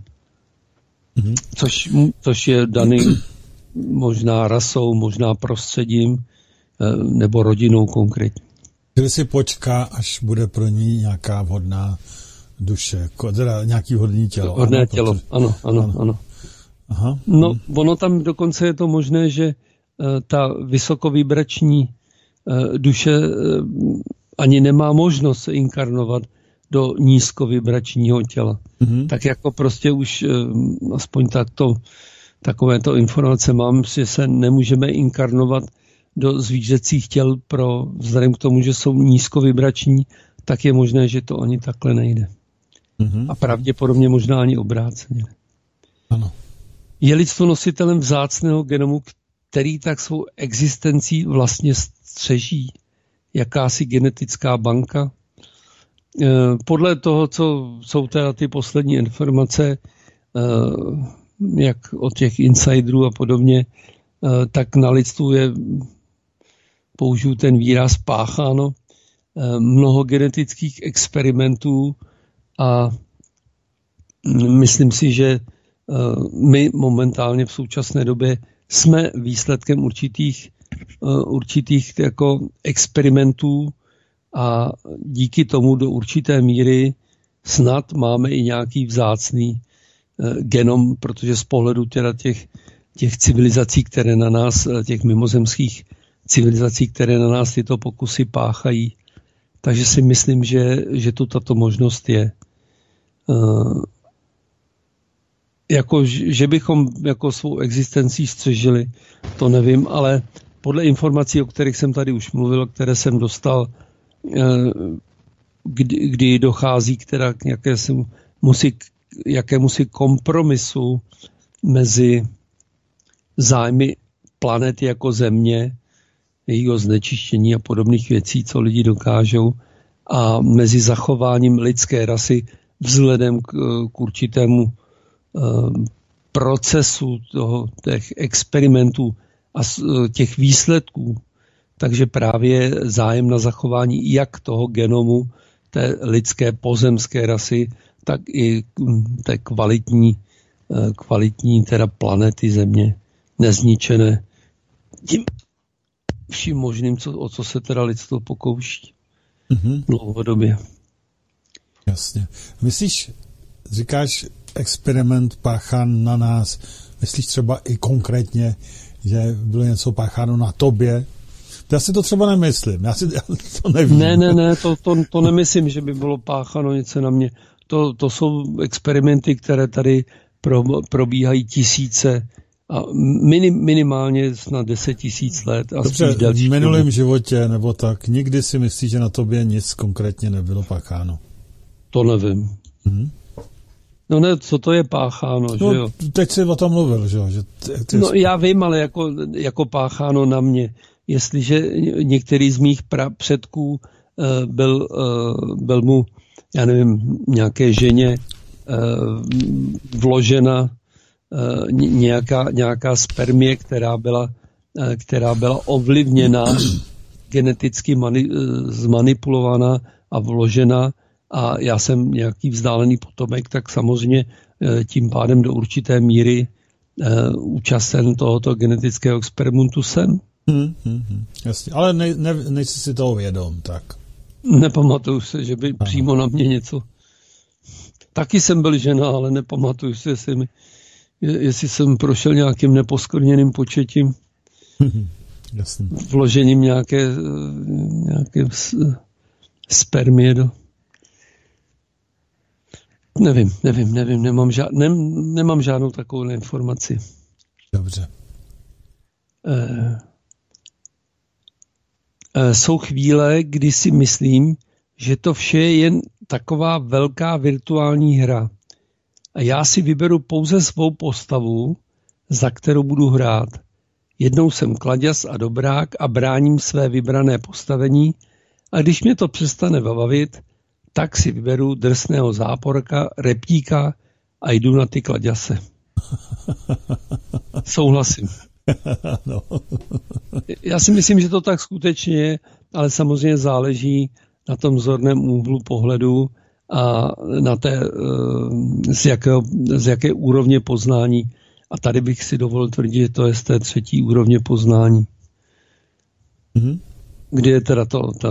Což je daný možná rasou, možná prostředím nebo rodinou konkrétně. Kdy si počká, až bude pro ní nějaká vhodná duše, teda nějaký vhodný tělo. Vhodné tělo, ano. Aha. No, ono tam dokonce je to možné, že ta vysokovibrační duše ani nemá možnost se inkarnovat do nízkovibračního těla. Mm-hmm. Tak jako prostě už aspoň takovéto informace mám, že se nemůžeme inkarnovat do zvířecích těl vzhledem k tomu, že jsou nízkovibrační, tak je možné, že to ani takhle nejde. Mm-hmm. A pravděpodobně možná ani obráceně. Ano. Je lidstvo nositelem vzácného genomu, který tak svou existencí vlastně střeží? Jakási genetická banka? Podle toho, co jsou teda ty poslední informace, jak od těch insiderů a podobně, tak na lidstvu je, použiju ten výraz, pácháno mnoho genetických experimentů a myslím si, že my momentálně v současné době jsme výsledkem určitých jako experimentů a díky tomu do určité míry snad máme i nějaký vzácný genom, protože z pohledu teda těch civilizací, které na nás, těch mimozemských civilizací, které na nás tyto pokusy páchají. Takže si myslím, že tu tato možnost je. Že bychom jako svou existencí střežili, to nevím, ale podle informací, o kterých jsem tady už mluvil, které jsem dostal, kdy dochází k jakémusi kompromisu mezi zájmy planety jako Země, jejího znečištění a podobných věcí, co lidi dokážou, a mezi zachováním lidské rasy vzhledem k určitému procesu těch experimentů a těch výsledků. Takže právě zájem na zachování jak toho genomu té lidské pozemské rasy, tak i té kvalitní teda planety Země, nezničené tím vším možným, o co se teda lidstvo pokouší dlouhodobě. Jasně. Myslíš, říkáš experiment páchán na nás, myslíš třeba i konkrétně, že bylo něco pácháno na tobě? Já si to třeba nemyslím, já to nevím. Ne, to nemyslím, že by bylo pácháno něco na mě. To jsou experimenty, které tady probíhají tisíce a minimálně snad 10 000 let. A dobře, v minulém životě nebo tak, nikdy si myslíš, že na tobě nic konkrétně nebylo pácháno? To nevím. No ne, co to je pácháno, že jo? Teď jsi o tom mluvil, že jo? No já vím, ale jako pácháno na mě. Jestliže některý z mých předků byl mu, já nevím, nějaké ženě vložena nějaká spermie, která byla ovlivněna, geneticky zmanipulovaná a vložena, a já jsem nějaký vzdálený potomek, tak samozřejmě tím pádem do určité míry účasten tohoto genetického experimentu jsem. Jasně, ale nejsi si toho vědom, tak. Nepamatuju se, že by přímo na mě něco. Taky jsem byl žena, ale nepamatuju se, jestli jsem prošel nějakým neposkvrněným početím. Jasně. Vložením nějaké spermie do... Nevím, nemám žádnou takovou informaci. Dobře. Jsou chvíle, kdy si myslím, že to vše je jen taková velká virtuální hra. A já si vyberu pouze svou postavu, za kterou budu hrát. Jednou jsem kladěz a dobrák a bráním své vybrané postavení, a když mě to přestane bavit, tak si vyberu drsného záporka, reptíka a jdu na ty kladěse. Souhlasím. No. Já si myslím, že to tak skutečně je, ale samozřejmě záleží na tom zorném úhlu pohledu a na z jaké úrovně poznání. A tady bych si dovolil tvrdit, že to je z té 3. úrovně poznání. Kde je teda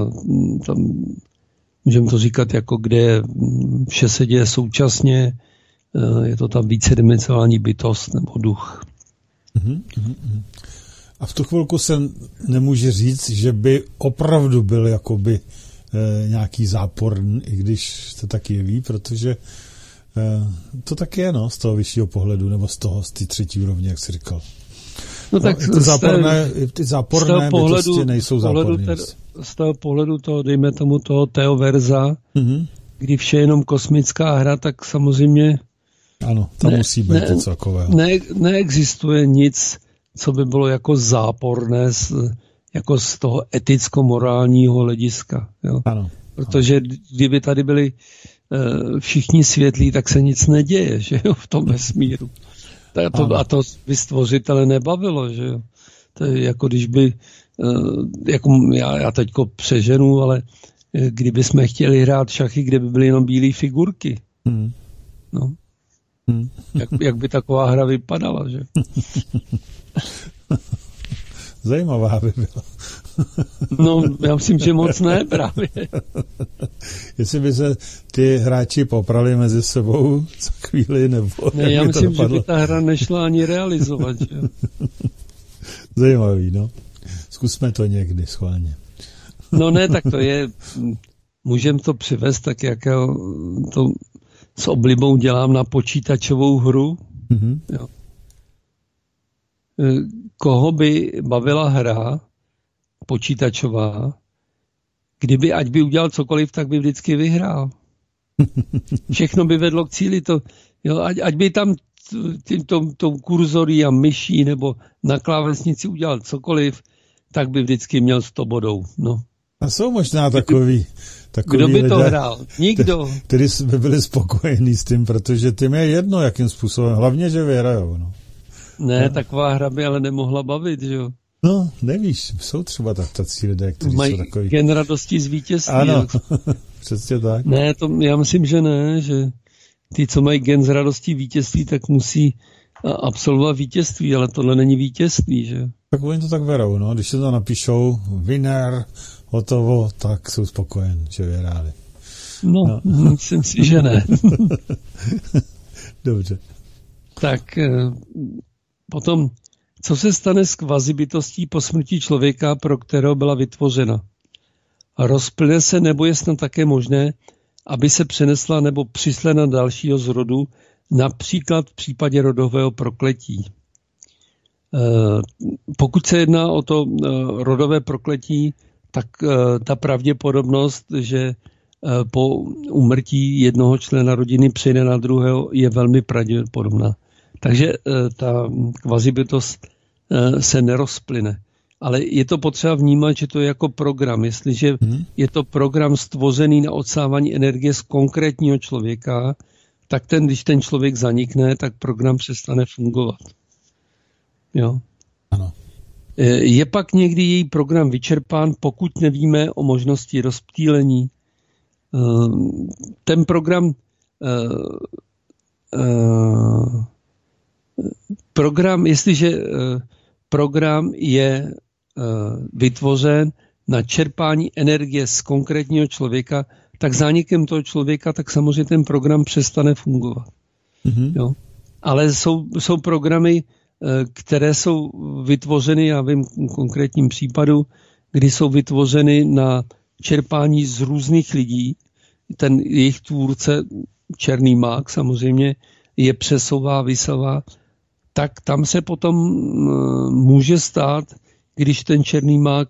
můžeme to říkat, jako kde vše se děje současně, je to ta vícedimensionální bytost nebo duch. A v tu chvilku se nemůže říct, že by opravdu byl jakoby nějaký zápor, i když to tak jeví, protože to tak je, no, z toho vyššího pohledu, nebo z té 3. úrovně, jak jsi říkal. No tak ty záporné bytosti nejsou záporné. Z toho pohledu toho, dejme tomu toho Teoverza, kdy vše je jenom kosmická hra, tak samozřejmě ano, tam musí být něco takového. Neexistuje nic, co by bylo jako záporné jako z toho eticko-morálního hlediska. Jo? Ano. Protože kdyby tady byli všichni světlí, tak se nic neděje, že jo, v tom vesmíru. A to by stvořitele nebavilo, že jo. To je jako když by, jako já teďko přeženu, ale kdyby jsme chtěli hrát šachy, kde by byly jenom bílé figurky. No. Jak by taková hra vypadala, že? Zajímavá by byla. No, já myslím, že moc ne právě. Jestli by se ty hráči poprali mezi sebou za chvíli, nebo... Ne, já myslím, že by ta hra nešla ani realizovat, že? Zajímavý, no. Zkusme to někdy schválně. No ne, tak to je... Můžeme to přivést, tak jak to s oblibou dělám na počítačovou hru. Jo. Koho by bavila hra počítačová, kdyby, ať by udělal cokoliv, tak by vždycky vyhrál. Všechno by vedlo k cíli. Ať by tam tou kurzorí a myší nebo na klávesnici udělal cokoliv, tak by vždycky měl 100 bodů. No. A jsou možná takový kdo by lidé, to hrál? Nikdo. Kteří by byli spokojení s tím, protože tím je jedno, jakým způsobem. Hlavně, že vyhrajou. No. Ne, taková hra by ale nemohla bavit, že jo? No, nevíš, jsou třeba tací lidé, kteří mají jsou takový... gen radosti z vítězství. Ano, přesně tak. Ne, já myslím, že ne, že ty, co mají gen z radostí vítězství, tak musí absolvovat vítězství, ale tohle není vítězství, že? Tak oni to tak berou, no, když se to napíšou, winner, hotovo, tak jsou spokojen, že vyhráli. No, myslím si, že ne. Dobře. Tak potom, co se stane s kvazibytostí po smrti člověka, pro kterého byla vytvořena? Rozplyne se, nebo je snad také možné, aby se přenesla nebo přislena dalšího z rodu, například v případě rodového prokletí. Pokud se jedná o to rodové prokletí, tak ta pravděpodobnost, že po úmrtí jednoho člena rodiny přejde na druhého, je velmi pravděpodobná. Takže ta kvazibytost se nerozplyne. Ale je to potřeba vnímat, že to je jako program. Jestliže je to program stvořený na odsávání energie z konkrétního člověka, tak když ten člověk zanikne, tak program přestane fungovat. Jo. Ano. Je pak někdy její program vyčerpán, pokud nevíme o možnosti rozptýlení. Ten program, jestliže program je vytvořen na čerpání energie z konkrétního člověka, tak zánikem toho člověka, tak samozřejmě ten program přestane fungovat. Jo? Ale jsou programy, které jsou vytvořeny, já vím v konkrétním případu, kdy jsou vytvořeny na čerpání z různých lidí. Ten jejich tvůrce, černý mák samozřejmě, je přesouvá, vysouvá, tak tam se potom může stát, když ten černý mák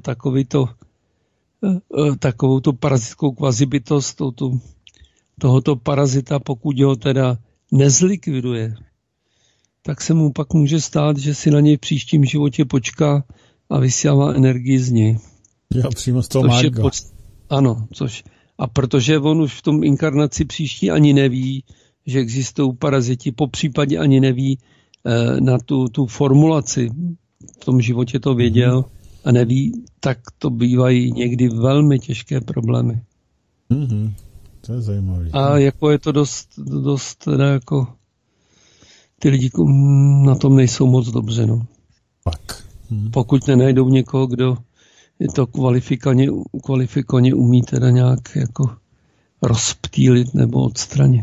takovou tu parazitskou kvazibytost tohoto parazita, pokud ho teda nezlikviduje, tak se mu pak může stát, že si na něj v příštím životě počká a vysílá energii z něj. Já přímo z toho mága. Ano, a protože on už v tom inkarnaci příští ani neví, že existují paraziti, po případě ani neví na tu formulaci, v tom životě to věděl a neví, tak to bývají někdy velmi těžké problémy. To je zajímavé. A jako je to dost teda jako ty lidi na tom nejsou moc dobře, no. Pak. Pokud nenajdou někoho, kdo je to kvalifikovaně umí teda nějak jako rozptýlit nebo odstranit.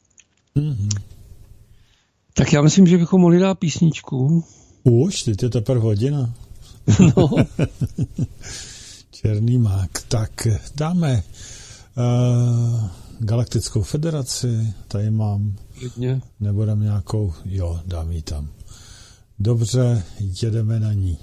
Tak já myslím, že bychom mohli dát písničku. Už, teď je teprve hodina. No. Černý mák. Tak dáme Galaktickou federaci, tady mám. Klidně. Nebo dám nějakou, jo, dám ji tam. Dobře, jedeme na ní.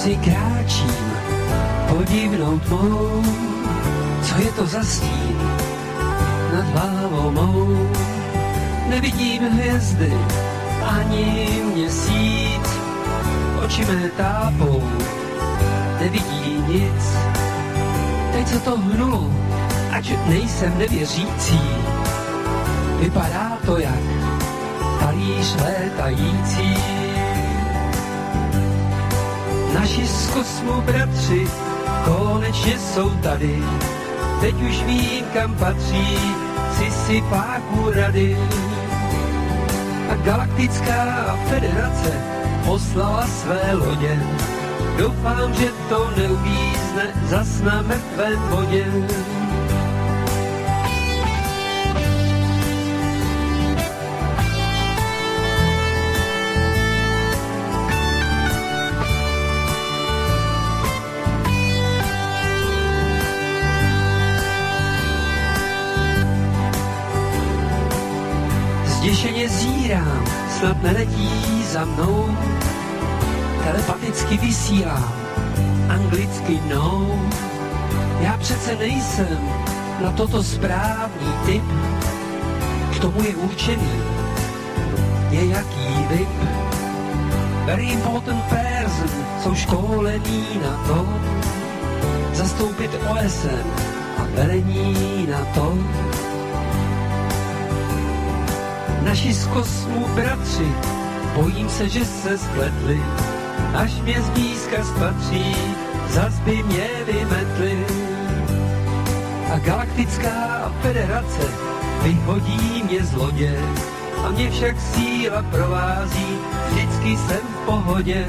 noci kráčím podivnou tmou, co je to za stín nad hlavou mou. Nevidím hvězdy ani měsíc, oči mé tápou, nevidí nic. Teď se to hnulo, ať nejsem nevěřící, vypadá to jak talíř létající. Naši z kosmu bratři konečně jsou tady, teď už vím, kam patří, si páku rady. A galaktická federace poslala své lodě, doufám, že to neuvízne zas na mrtvém bodě. Zděšeně zírám, snad neletí za mnou, telepaticky vysílám, anglicky no. Já přece nejsem na toto správný typ, k tomu je určený nějaký VIP. Very important person, jsou školení na to, zastoupit OSN a velení na to. Naši z kosmu bratři, bojím se, že se spletli, až mě zblízka spatří, zas by mě vymetli. A galaktická federace vyhodí mě z lodě, a mě však síla provází, vždycky jsem v pohodě.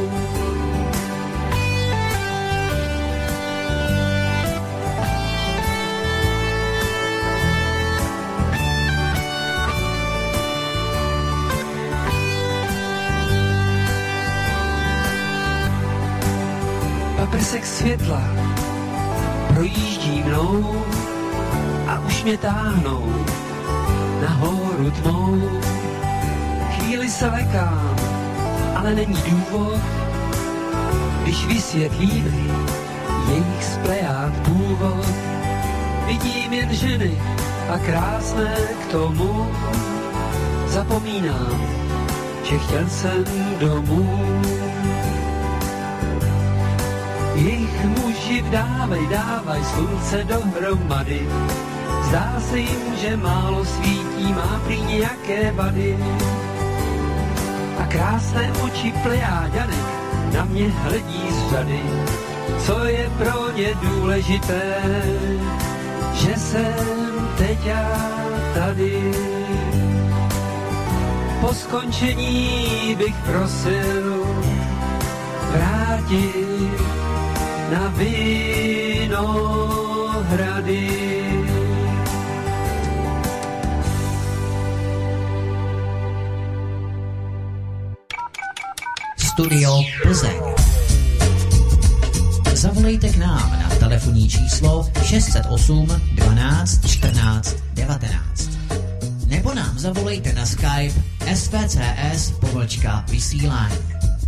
Paprsek světla projíždí mnou a už mě táhnou nahoru tmou. Chvíli se lekám, ale není důvod, když vysvětlíme jejich z plejád původ. Vidím jen ženy a krásné k tomu, zapomínám, že chtěl jsem domů. Jejich muži dávaj slunce dohromady. Zdá se jim, že málo svítí, má prý nějaké vady. A krásné oči plejáďanek na mě hledí z řady. Co je pro ně důležité, že jsem teď já tady. Po skončení bych prosil vrátit na Vinohrady. Studio Plzeň. Zavolejte k nám na telefonní číslo 608 12 14 19. Nebo nám zavolejte na Skype svcs_vysílání.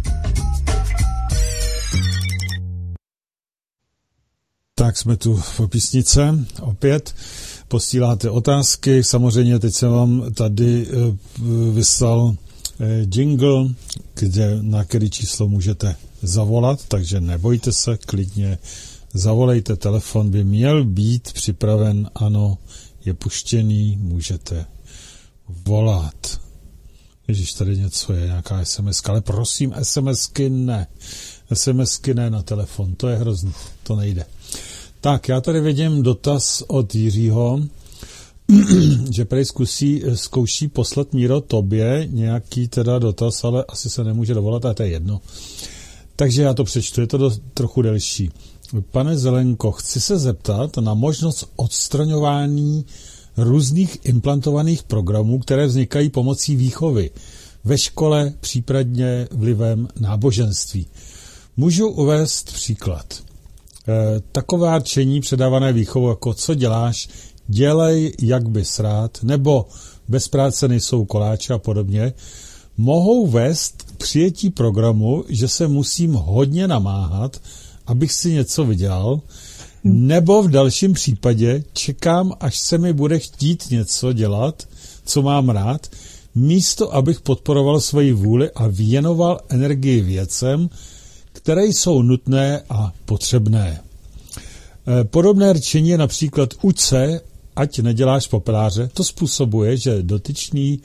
Tak jsme tu v písnice opět. Posíláte otázky. Samozřejmě teď jsem vám tady vyslal jingle, na který číslo můžete zavolat, takže nebojte se, klidně zavolejte. Telefon by měl být připraven, ano, je puštěný, můžete volat. Ježíš, tady něco je, nějaká SMS, ale prosím, SMSky ne. SMSky ne na telefon, to je hrozný, to nejde. Tak, já tady vidím dotaz od Jiřího, že prej zkouší poslat, Míro, tobě nějaký teda dotaz, ale asi se nemůže dovolat, a to je jedno. Takže já to přečtu, je to trochu delší. Pane Zelenko, chci se zeptat na možnost odstraňování různých implantovaných programů, které vznikají pomocí výchovy ve škole, případně vlivem náboženství. Můžu uvést příklad. Taková rčení předávané výchovou jako co děláš, dělej, jak bys rád, nebo bez práce nejsou koláče a podobně, mohou vést k přijetí programu, že se musím hodně namáhat, abych si něco vydělal, nebo v dalším případě čekám, až se mi bude chtít něco dělat, co mám rád, místo abych podporoval svoji vůli a věnoval energii věcem, které jsou nutné a potřebné. Podobné rčení je například uč se, ať neděláš popeláře. To způsobuje, že dotyčný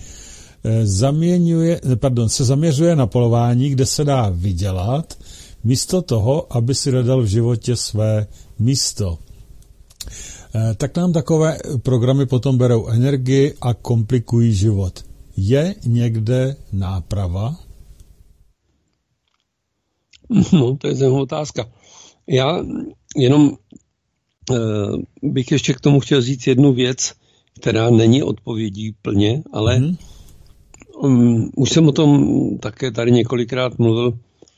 se zaměřuje na polování, kde se dá vydělat, místo toho, aby si hledal v životě své místo. Tak nám takové programy potom berou energii a komplikují život. Je někde náprava? No, to je zajímavá otázka. Já jenom bych ještě k tomu chtěl říct jednu věc, která není odpovědí plně, ale už jsem o tom také tady několikrát mluvil.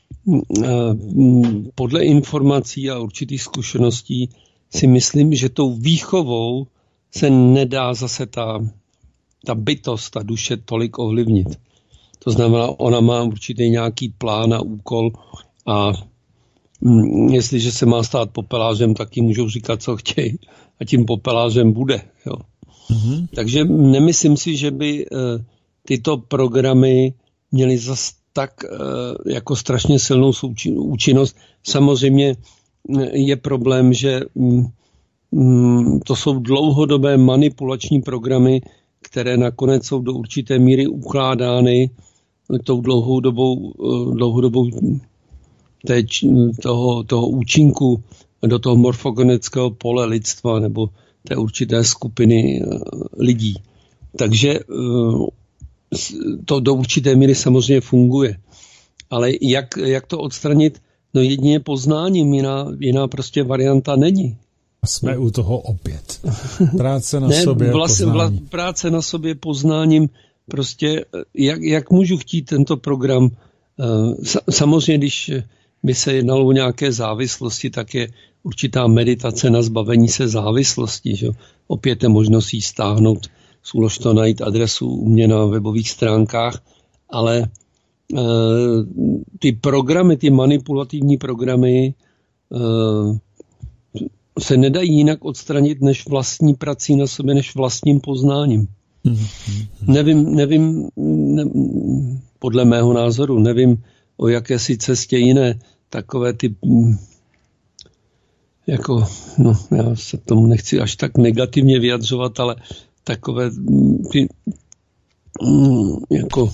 Podle informací a určitých zkušeností si myslím, že tou výchovou se nedá zase ta bytost, ta duše tolik ovlivnit. To znamená, ona má určitý nějaký plán a úkol a jestliže se má stát popelářem, tak jim můžou říkat, co chtějí a tím popelářem bude. Jo. Takže nemyslím si, že by tyto programy měly zas tak jako strašně silnou účinnost. Samozřejmě je problém, že to jsou dlouhodobé manipulační programy, které nakonec jsou do určité míry ukládány tou dlouhodobou toho účinku do toho morfogenetického pole lidstva nebo té určité skupiny lidí. Takže to do určité míry samozřejmě funguje. Ale jak to odstranit? No jedině poznáním, jiná prostě varianta není. Jsme u toho opět. Práce na sobě, poznání. Práce na sobě, poznáním. Prostě jak můžu chtít tento program? Samozřejmě, když by se jednalo o nějaké závislosti, tak je určitá meditace na zbavení se závislosti. Že? Opět je možnost jí stáhnout, zúlož to najít adresu u mě na webových stránkách, ale ty programy, ty manipulativní programy se nedají jinak odstranit než vlastní prací na sobě, než vlastním poznáním. Nevím, podle mého názoru, nevím o jakési cestě jiné, takové ty, jako, no, já se tomu nechci až tak negativně vyjadřovat, ale takové ty, jako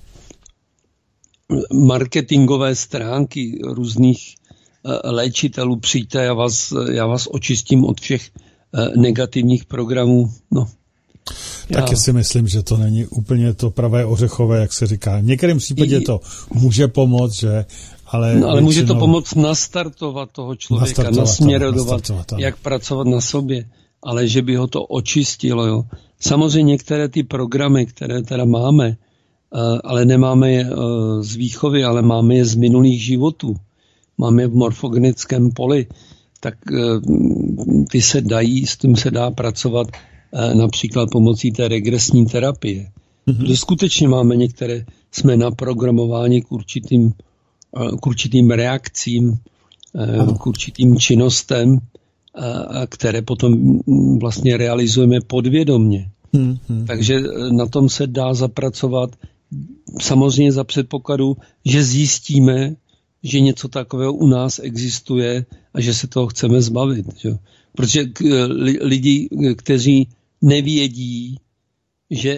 marketingové stránky různých léčitelů, přijďte, já vás očistím od všech negativních programů, no. Taky si myslím, že to není úplně to pravé ořechové, jak se říká. V některém případě to může pomoct, že? Ale může to pomoct nastartovat toho člověka, nasměrovat, jak pracovat na sobě, ale že by ho to očistilo. Jo. Samozřejmě některé ty programy, které teda máme, ale nemáme je z výchovy, ale máme je z minulých životů. Máme je v morfogenetickém poli, tak ty se dají, s tím se dá pracovat například pomocí té regresní terapie. Protože skutečně máme některé, jsme naprogramováni k určitým reakcím, k určitým činnostem, které potom vlastně realizujeme podvědomně. Takže na tom se dá zapracovat samozřejmě za předpokladu, že zjistíme, že něco takového u nás existuje a že se toho chceme zbavit. Že? Protože lidi, kteří nevědí, že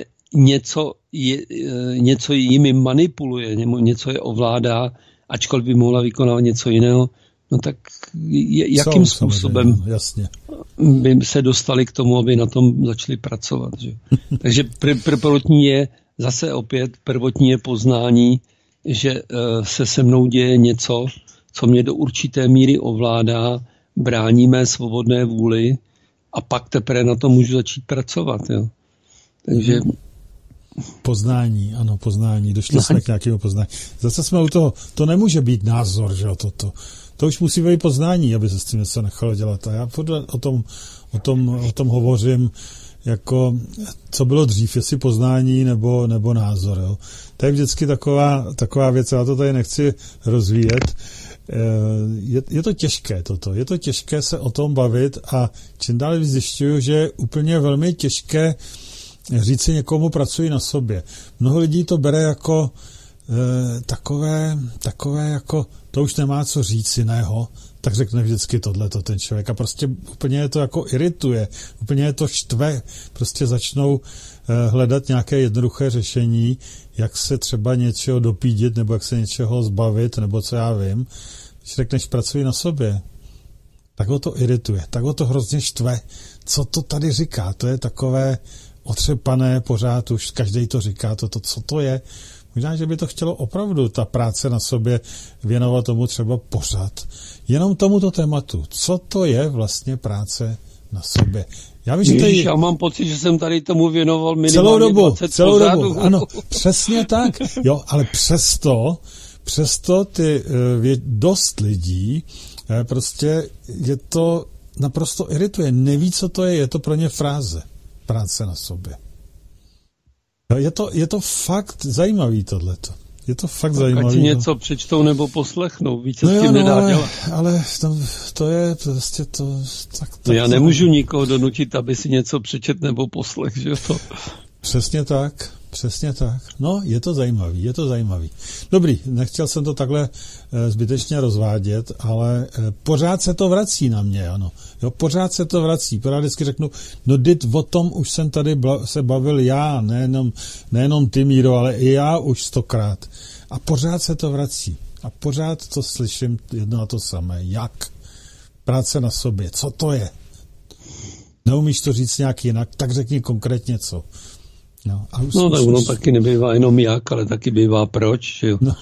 něco jimi manipuluje, něco je ovládá, ačkoliv by mohla vykonávat něco jiného, no tak jakým způsobem by se dostali k tomu, aby na tom začali pracovat. Že? Takže prvotní je zase opět, prvotní je poznání, že se mnou děje něco, co mě do určité míry ovládá, brání mé svobodné vůli a pak teprve na to můžu začít pracovat. Jo. Takže poznání, ano, poznání. Došli jsme k nějakému poznání. Zase jsme u toho, to nemůže být názor, že jo, to už musí být poznání, aby se s tím něco nechalo dělat. A já o tom hovořím, jako co bylo dřív, jestli poznání nebo názor. Jo. To je vždycky taková věc, já to tady nechci rozvíjet. Je to těžké toto, je to těžké se o tom bavit a čím dál zjišťuju, že je úplně velmi těžké říct si někomu pracuji na sobě. Mnoho lidí to bere jako takové jako to už nemá co říct jiného, tak řekne vždycky tohleto ten člověk a prostě úplně je to jako irituje, úplně je to štve, prostě začnou hledat nějaké jednoduché řešení, jak se třeba něčeho dopídit, nebo jak se něčeho zbavit, nebo co já vím. Když řekneš pracuji na sobě, tak ho to irituje, tak ho to hrozně štve. Co to tady říká? To je takové otřepané, pořád už každý to říká, co to je. Možná, že by to chtělo opravdu ta práce na sobě věnovat tomu třeba pořád. Jenom tomuto tématu. Co to je vlastně práce na sobě? Já mám pocit, že jsem tady tomu věnoval minimálně 20 celou dobu. Ano, přesně tak. Jo, ale přesto dost lidí prostě je to naprosto irituje. Neví, co to je to pro ně fráze. Práce na sobě. Je to fakt zajímavý tohleto. Je to fakt tak zajímavý. Ať něco přečtou nebo poslechnou. Víc se s tím nedá dělat. Ale to je prostě to... Tak já nemůžu nikoho donutit, aby si něco přečet nebo poslech, že to... Přesně tak. No, je to zajímavý. Dobrý, nechtěl jsem to takhle zbytečně rozvádět, ale pořád se to vrací na mě, ano. Jo, pořád se to vrací. Pořád vždycky řeknu, no o tom už jsem tady se bavil já, nejenom ty, Míro, ale i já už 100krát. A pořád se to vrací. A pořád to slyším jedno a to samé. Jak? Práce na sobě. Co to je? Neumíš to říct nějak jinak, tak řekni konkrétně co. No, tak ono taky nebývá jenom jak, ale taky bývá proč, jo. No.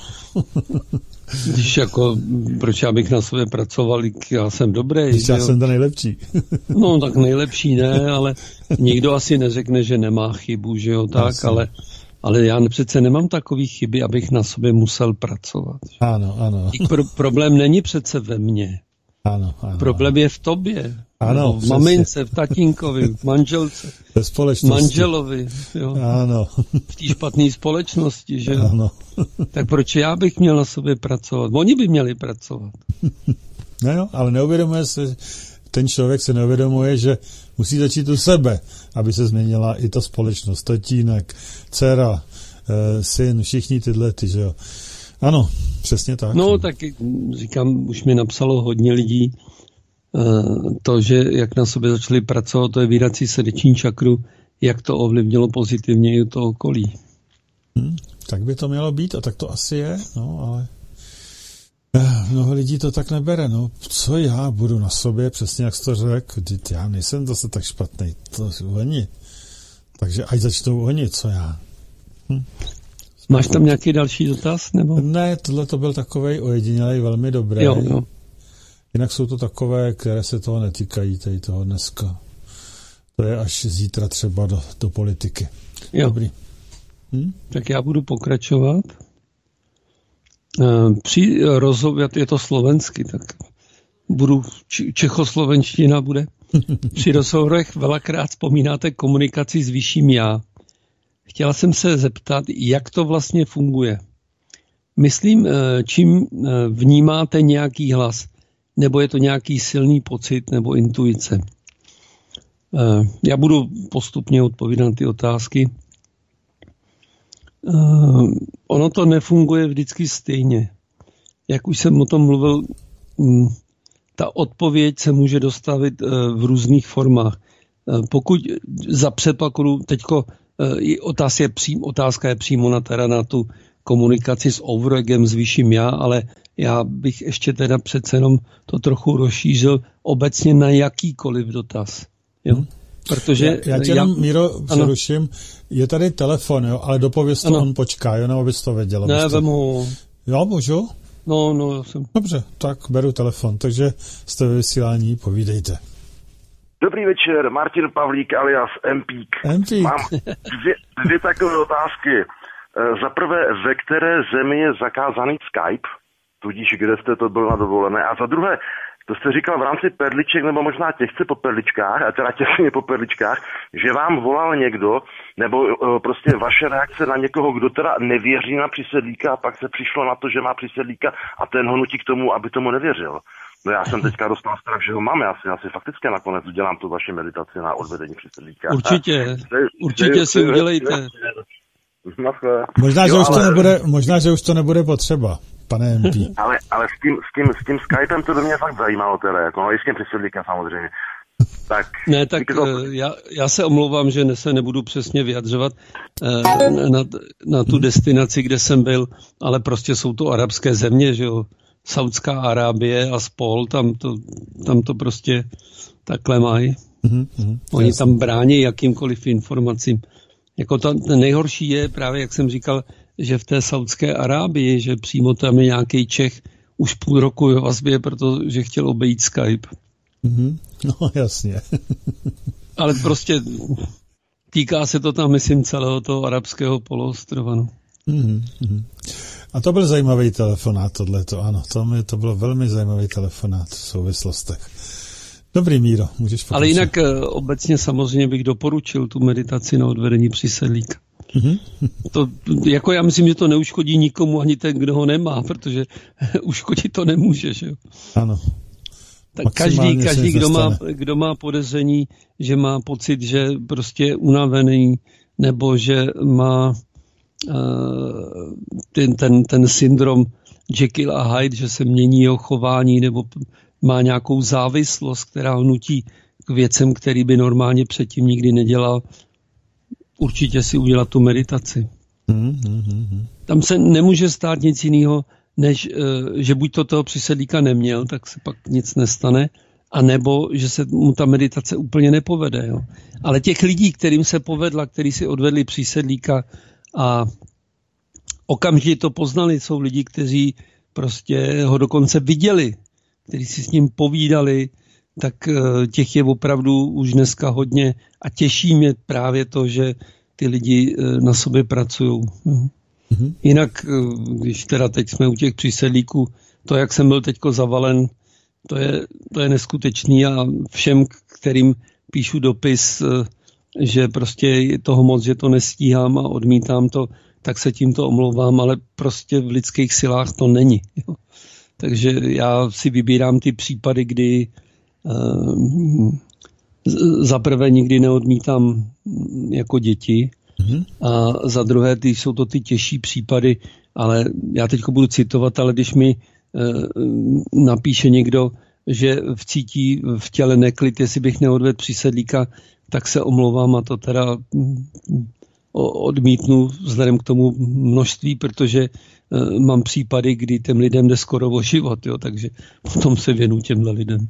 Když jako, proč já bych na sobě pracoval, já jsem dobrý. Když já jsem to nejlepší. No, tak nejlepší ne, ale nikdo asi neřekne, že nemá chybu, že jo, tak, ale já přece nemám takový chyby, abych na sobě musel pracovat. Ano. Problém není přece ve mně. Ano. Problém je v tobě. Ano, v mamince, v tatínkovi, v manželce, v manželovi, jo. Ano. V té špatné společnosti, že jo. Ano. Tak proč já bych měl na sobě pracovat? Oni by měli pracovat. No, ale neuvědomuje se, ten člověk se neuvědomuje, že musí začít u sebe, aby se změnila i ta společnost, tatínek, dcera, syn, všichni tyhle, že jo. Ano, přesně tak. No, tak říkám, už mi napsalo hodně lidí, to, že jak na sobě začali pracovat, to je vydat si srdeční čakru, jak to ovlivnilo pozitivně i to okolí. Tak by to mělo být a tak to asi je, no, ale mnoho lidí to tak nebere, no. Co já budu na sobě, přesně jak jsi to řekl, já nejsem zase tak špatný, to oni. Takže ať začnou oni, co já. Máš tam nějaký další dotaz, nebo? Ne, tohle to byl takovej ojedinělej, velmi dobrý. Jo. Jinak jsou to takové, které se toho netýkají, tady toho dneska. To je až zítra třeba do politiky. Jo. Dobrý. Tak já budu pokračovat. Při rozhovoru, je to slovensky, tak budu, čechoslovenština bude. Při rozhovorech velakrát vzpomínáte komunikaci s vyšším já. Chtěla jsem se zeptat, jak to vlastně funguje. Myslím, čím vnímáte nějaký hlas, nebo je to nějaký silný pocit nebo intuice. Já budu postupně odpovídat na ty otázky. Ono to nefunguje vždycky stejně. Jak už jsem o tom mluvil, ta odpověď se může dostavit v různých formách. Pokud za předpokladu teďko otázka je přímo na tu komunikaci s overegem, s vyšším já, ale já bych ještě teda přece jenom to trochu rozšířil obecně na jakýkoliv dotaz. Jo? Protože já tě jenom, Míro, přeruším. Je tady telefon, jo, ale dopověz to, on počká, jo, nebo abys to věděla. Ne, vemu. Jo, můžu? No, já jsem. Dobře, tak beru telefon, takže jste ve vysílání, povídejte. Dobrý večer, Martin Pavlík alias Empík. Mám dvě takové otázky. Za prvé, ve které zemi je zakázaný Skype, tudíž kde jste to byl na dovolené? A za druhé, to jste říkal v rámci perliček, nebo možná těžce po perličkách, a teda těsně po perličkách, že vám volal někdo, nebo prostě vaše reakce na někoho, kdo teda nevěří na Přisedlíka, a pak se přišlo na to, že má Přisedlíka a ten ho nutí k tomu, aby tomu nevěřil. No já jsem teďka dostal strach, že ho mám, já si fakticky nakonec udělám tu vaši meditaci na odvedení Přisedlíka. Určitě si udělejte. Možná, že už to nebude potřeba, pane MP. Ale s tím Skypem to by mě fakt zajímalo teda, jako no i s tím Přisedlíkem samozřejmě. Tak já se omlouvám, že se nebudu přesně vyjadřovat na tu destinaci, kde jsem byl, ale prostě jsou to arabské země, že jo. Saudská Arábie a spol, tam to prostě takhle mají. Oni tam brání jakýmkoliv informacím. Jako to nejhorší je právě, jak jsem říkal, že v té Saudské Arábii, že přímo tam je nějaký Čech už půl roku ve vazbě, protože chtěl obejít Skype. No jasně. Ale prostě týká se to tam, myslím, celého toho arabského poloostrova. No. A to byl zajímavý telefonát, tohleto, ano. To bylo velmi zajímavý telefonát v souvislostech. Dobrý, Míro, můžeš pokračovat. Ale jinak obecně samozřejmě bych doporučil tu meditaci na odvedení Přisedlíka. To, jako já myslím, že to neuškodí nikomu, ani ten, kdo ho nemá, protože uškodit to nemůže, že jo. Ano. Tak každý kdo má podezření, že má pocit, že prostě je unavený, nebo že má ten syndrom Jekyll a Hyde, že se mění jeho chování, nebo má nějakou závislost, která ho nutí k věcem, který by normálně předtím nikdy nedělal, určitě si udělat tu meditaci. Tam se nemůže stát nic jiného, než že buď to toho Přisedlíka neměl, tak se pak nic nestane, anebo že se mu ta meditace úplně nepovede. Jo. Ale těch lidí, kterým se povedla, kteří si odvedli Přisedlíka a okamžitě to poznali, jsou lidi, kteří prostě ho dokonce viděli, kteří si s ním povídali, tak těch je opravdu už dneska hodně a těší mě právě to, že ty lidi na sobě pracují. Jinak, když teda teď jsme u těch Přisedlíků, to, jak jsem byl teďko zavalen, to je neskutečný a všem, kterým píšu dopis, že prostě je toho moc, že to nestíhám a odmítám to, tak se tímto omlouvám, ale prostě v lidských silách to není. Jo. Takže já si vybírám ty případy, kdy za prvé nikdy neodmítám jako děti a za druhé jsou to ty těžší případy, ale já teď budu citovat, ale když mi napíše někdo, že cítí v těle neklid, jestli bych neodvedl Přisedlíka, tak se omlouvám a to teda odmítnu vzhledem k tomu množství, protože mám případy, kdy těm lidem jde skoro o život, jo, takže potom se věnuju těmhle lidem.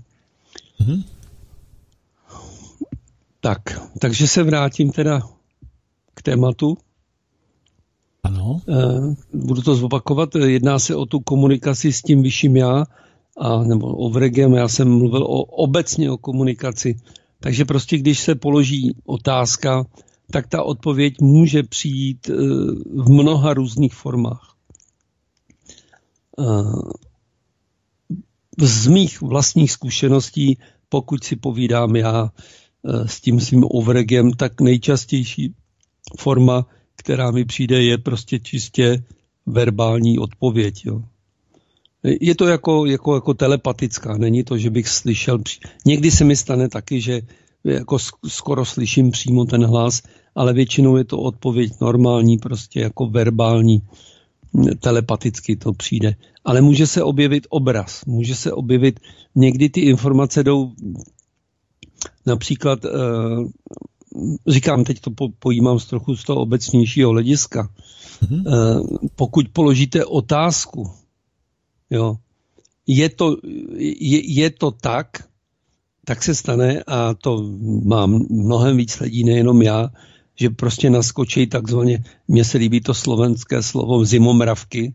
Takže se vrátím teda k tématu. Ano. Budu to zopakovat. Jedná se o tu komunikaci s tím vyšším já, nebo overegem. Já jsem mluvil obecně o komunikaci. Takže prostě, když se položí otázka, tak ta odpověď může přijít v mnoha různých formách. Z mých vlastních zkušeností, pokud si povídám já s tím svým overegem, tak nejčastější forma, která mi přijde, je prostě čistě verbální odpověď. Jo. Je to jako telepatická, není to, že bych slyšel. Někdy se mi stane taky, že jako skoro slyším přímo ten hlas, ale většinou je to odpověď normální, prostě jako verbální, telepaticky to přijde. Ale může se objevit obraz, může se objevit, někdy ty informace jdou, například, říkám, teď to pojímám trochu z toho obecnějšího hlediska. Pokud položíte otázku, jo, je to tak se stane, a to mám mnohem víc lidí, nejenom já, že prostě naskočí takzvaně, mně se líbí to slovenské slovo zimomravky.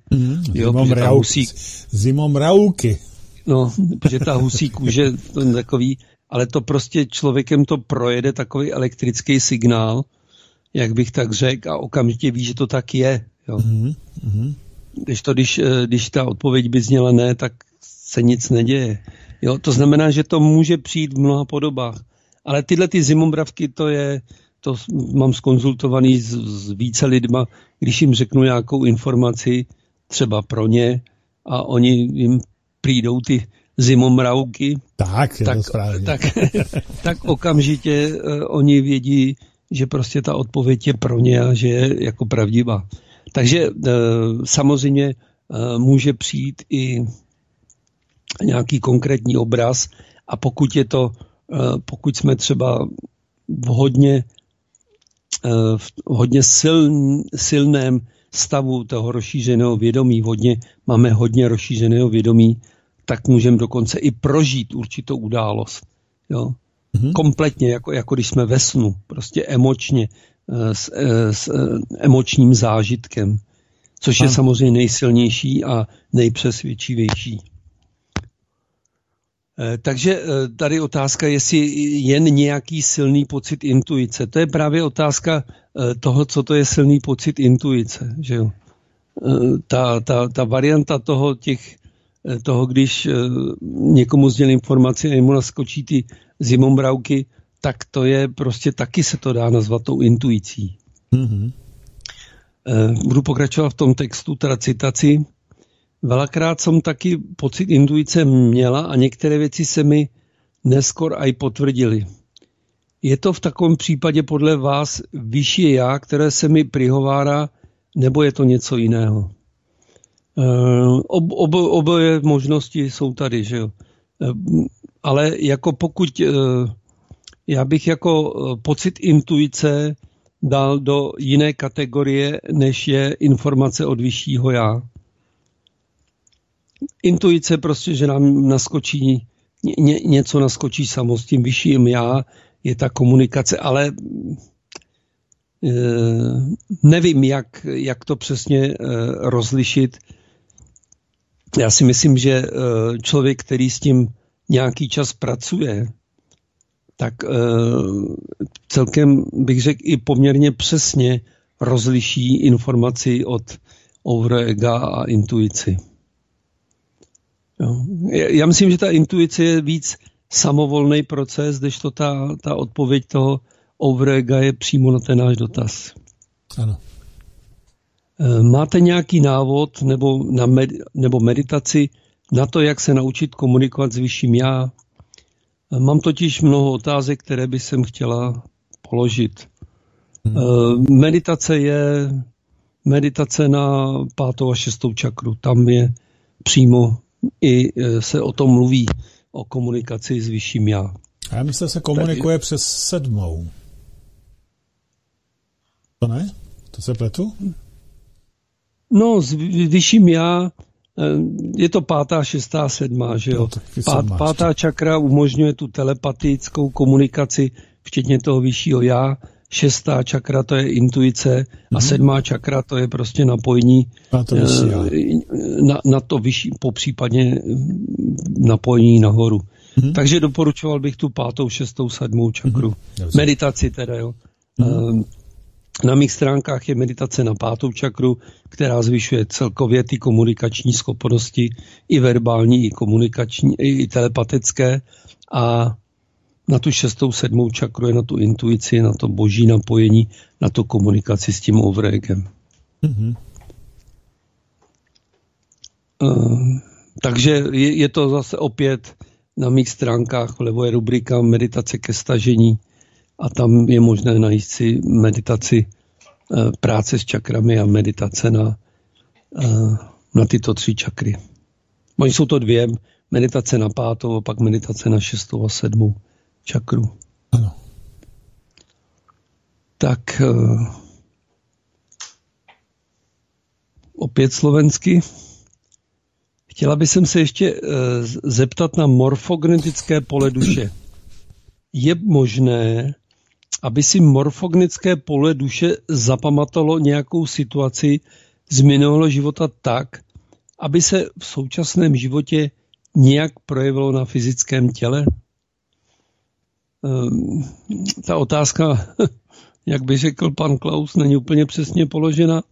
Zimomravky. No, protože ta husí kůže, to je takový, ale to prostě člověkem to projede takový elektrický signál, jak bych tak řekl, a okamžitě ví, že to tak je. Jo. Když ta odpověď by zněla ne, tak se nic neděje. Jo, to znamená, že to může přijít v mnoha podobách. Ale tyhle ty zimomravky, to mám zkonzultovaný s více lidma, když jim řeknu nějakou informaci, třeba pro ně, a oni jim přijdou ty zimomravky, tak okamžitě oni vědí, že prostě ta odpověď je pro ně a že je jako pravdivá. Takže samozřejmě může přijít i nějaký konkrétní obraz a pokud jsme třeba v hodně silném stavu toho rozšířeného vědomí, máme hodně rozšířeného vědomí, tak můžeme dokonce i prožít určitou událost. Jo? Kompletně, jako když jsme ve snu, prostě emočně, s emočním zážitkem, což je samozřejmě nejsilnější a nejpřesvědčivější. Takže tady otázka, jestli jen nějaký silný pocit intuice. To je právě otázka toho, co to je silný pocit intuice. Že jo? Ta varianta toho, když někomu sdělím informaci a jemu naskočí ty zimomravky, tak to je prostě taky se to dá nazvat tou intuicí. Mm-hmm. Budu pokračovat v tom textu, teda citaci. Velakrát jsem taky pocit intuice měla a některé věci se mi neskôr aj potvrdily. Je to v takovém případě podle vás vyšší já, které se mi prihovárá, nebo je to něco jiného? Oboje možnosti jsou tady, že jo. Ale jako pokud já bych jako pocit intuice dal do jiné kategorie, než je informace od vyššího já. Intuice prostě, že nám naskočí, něco naskočí samo s tím vyšším já, je ta komunikace, ale nevím, jak to přesně rozlišit. Já si myslím, že člověk, který s tím nějaký čas pracuje, tak celkem bych řekl i poměrně přesně rozliší informaci od overega a intuici. Jo. Já myslím, že ta intuice je víc samovolný proces, kdežto ta odpověď toho overega je přímo na ten náš dotaz. Ano. Máte nějaký návod nebo meditaci na to, jak se naučit komunikovat s vyšším já? Mám totiž mnoho otázek, které by jsem chtěla položit. Meditace je meditace na 5. a 6. čakru. Tam je přímo i se o tom mluví, o komunikaci s vyšším já. A já myslím, že se komunikuje přes 7. To ne? To se pletu? No, s vyšším já je to 5., 6., 7., že jo? No, 5. čakra umožňuje tu telepatickou komunikaci, včetně toho vyššího já. 6. čakra to je intuice a 7. čakra to je prostě napojení na to vyšší, popřípadně napojení nahoru. Takže doporučoval bych tu 5., 6., 7. čakru. Meditaci teda, jo. Na mých stránkách je meditace na 5. čakru, která zvyšuje celkově ty komunikační schopnosti, i verbální, i komunikační, i telepatické, a na tu 6., 7. čakru je na tu intuici, na to boží napojení, na tu komunikaci s tím overegem. Takže je to zase opět na mých stránkách, vlevo je rubrika meditace ke stažení a tam je možné najít si meditaci práce s čakrami a meditace na tyto 3 čakry. Oni jsou to 2, meditace na 5. a pak meditace na 6. a 7. čakru. Ano. Tak opět slovensky. Chtěla bych se ještě zeptat na morfogenetické pole duše. Je možné, aby si morfogenetické pole duše zapamatovalo nějakou situaci z minulého života tak, aby se v současném životě nějak projevilo na fyzickém těle? Ta otázka, jak by řekl pan Klaus, není úplně přesně položena,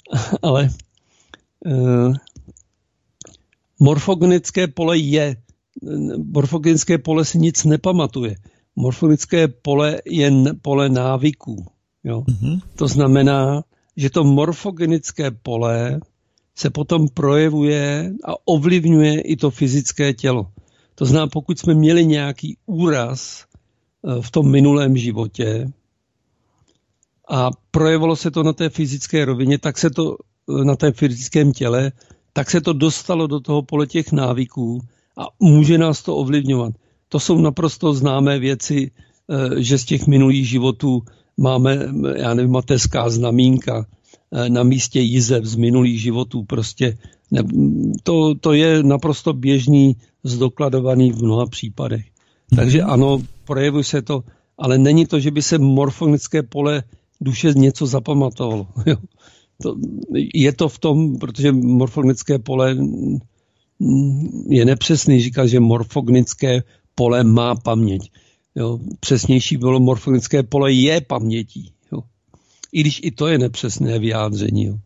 ale morfogenetické pole je morfogenické pole si nic nepamatuje. Morfogenické pole je pole návyků. Jo? To znamená, že to morfogenické pole se potom projevuje a ovlivňuje i to fyzické tělo. To znamená, pokud jsme měli nějaký úraz v tom minulém životě a projevilo se to na té fyzické rovině, tak se to na té fyzickém těle, tak se to dostalo do toho pole těch návyků a může nás to ovlivňovat. To jsou naprosto známé věci, že z těch minulých životů máme, já nevím, mateřská znamínka na místě jizev z minulých životů. Prostě to je naprosto běžný, zdokladovaný v mnoha případech. Takže ano, projevuje se to, ale není to, že by se morfogenické pole duše něco zapamatovalo. Je to v tom, protože morfogenické pole je nepřesný, říká, že morfogenické pole má paměť. Jo. Přesnější bylo, morfogenické pole je pamětí. Jo. I když i to je nepřesné vyjádření. Jo.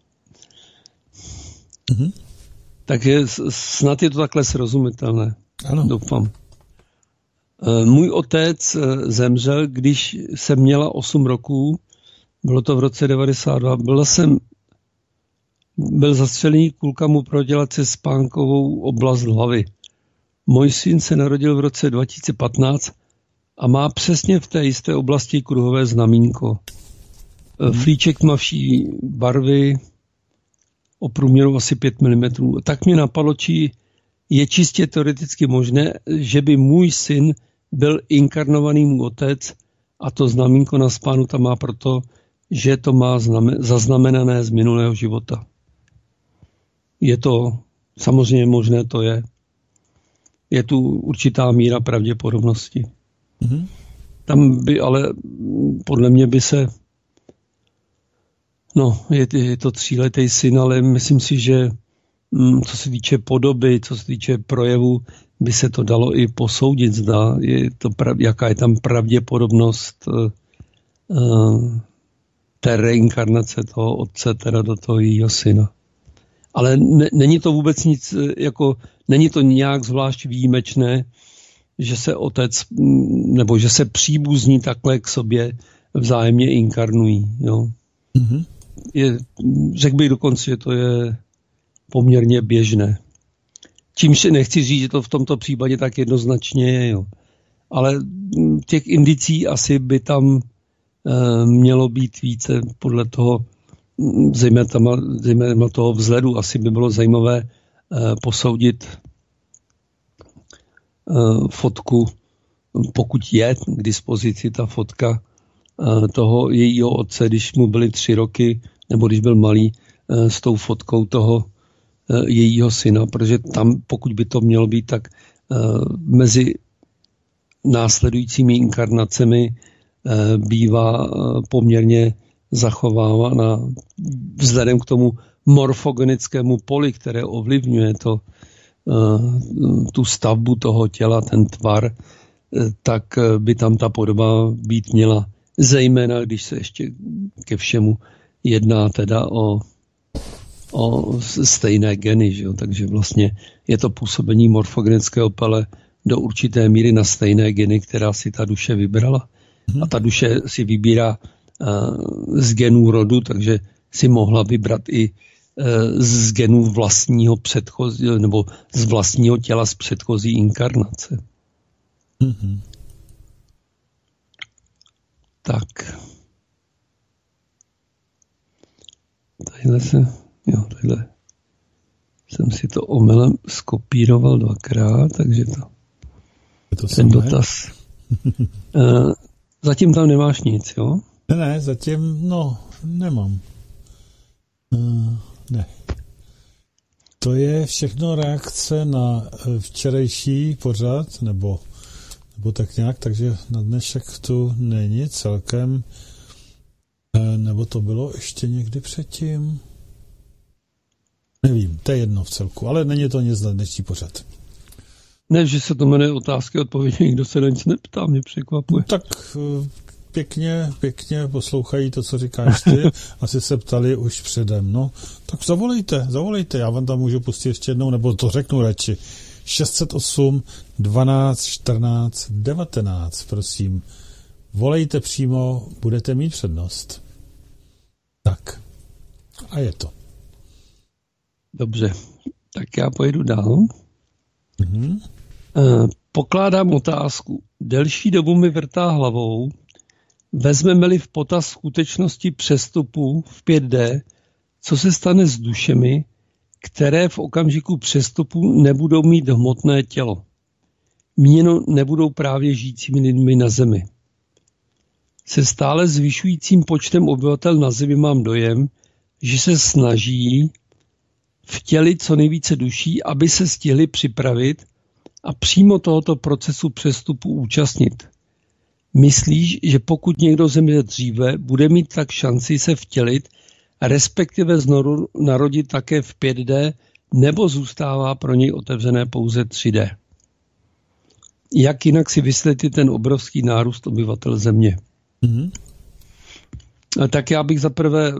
Takže snad je to takhle srozumitelné. Ano. Doufám. Můj otec zemřel, když jsem měla 8 roků, bylo to v roce 92, byl zastřelený, kulka mu prodělala přes spánkovou oblast hlavy. Můj syn se narodil v roce 2015 a má přesně v té jisté oblasti kruhové znamínko. Flíček tmavší barvy o průměru asi 5 mm. Tak mě napadlo, či je čistě teoreticky možné, že by můj syn byl inkarnovaný můj otec a to znamínko na spánu tam má proto, že to má zaznamenané z minulého života. Je to samozřejmě možné, to je. Je tu určitá míra pravděpodobnosti. Tam by ale podle mě by se je to 3letý syn, ale myslím si, že co se týče podoby, co se týče projevu, by se to dalo i posoudit, zda jaká je tam pravděpodobnost té reinkarnace toho otce teda do toho jejího syna. Ale není to vůbec nic, není to nějak zvlášť výjimečné, že se otec, nebo že se příbuzní takhle k sobě vzájemně inkarnují. Jo. Řekl bych dokonce, že to je poměrně běžné. Čímž nechci říct, že to v tomto případě tak jednoznačně je. Jo. Ale těch indicí asi by tam mělo být více podle toho, zejména toho vzhledu. Asi by bylo zajímavé posoudit fotku, pokud je k dispozici ta fotka toho jejího otce, když mu byly 3 roky, nebo když byl malý, s tou fotkou toho jejího syna, protože tam, pokud by to mělo být, tak mezi následujícími inkarnacemi bývá poměrně zachovávána vzhledem k tomu morfogenickému poli, které ovlivňuje tu stavbu toho těla, ten tvar, tak by tam ta podoba být měla. Zejména, když se ještě ke všemu jedná teda o stejné geny, že jo? Takže vlastně je to působení morfogenického pole do určité míry na stejné geny, která si ta duše vybrala. A ta duše si vybírá z genů rodu, takže si mohla vybrat i z genů vlastního předchozího, nebo z vlastního těla z předchozí inkarnace. Tak. Tadyhle jsem si to omylem skopíroval 2krát, takže ten dotaz. Zatím tam nemáš nic, jo? Ne, zatím, nemám. Ne. To je všechno reakce na včerejší pořad, nebo tak nějak, takže na dnešek tu není celkem, nebo to bylo ještě někdy předtím? Nevím, to je jedno v celku, ale není to nic na dnešní pořad. Ne, že se to jmenuje otázky a odpovědi, nikdo se na nic neptá, mě překvapuje. Tak pěkně poslouchají to, co říkáš ty, asi se ptali už předem, tak zavolejte, já vám tam můžu pustit ještě jednou, nebo to řeknu radši. 608 12 14 19. Prosím, volejte přímo, budete mít přednost. Tak. A je to. Dobře, tak já pojedu dál. Mhm. Pokládám otázku. Delší dobu mi vrtá hlavou, vezmeme-li v potaz skutečnosti přestupu v 5D, co se stane s dušemi, které v okamžiku přestupu nebudou mít hmotné tělo. Míněno nebudou právě žijícími lidmi na Zemi. Se stále zvyšujícím počtem obyvatel na Zemi mám dojem, že se snaží vtělit co nejvíce duší, aby se stihli připravit a přímo tohoto procesu přestupu účastnit. Myslíš, že pokud někdo zemře dříve, bude mít tak šanci se vtělit, respektive znovu narodit také v 5D, nebo zůstává pro něj otevřené pouze 3D? Jak jinak si vysvětlit ten obrovský nárůst obyvatel Země? Mhm. Tak já bych zaprvé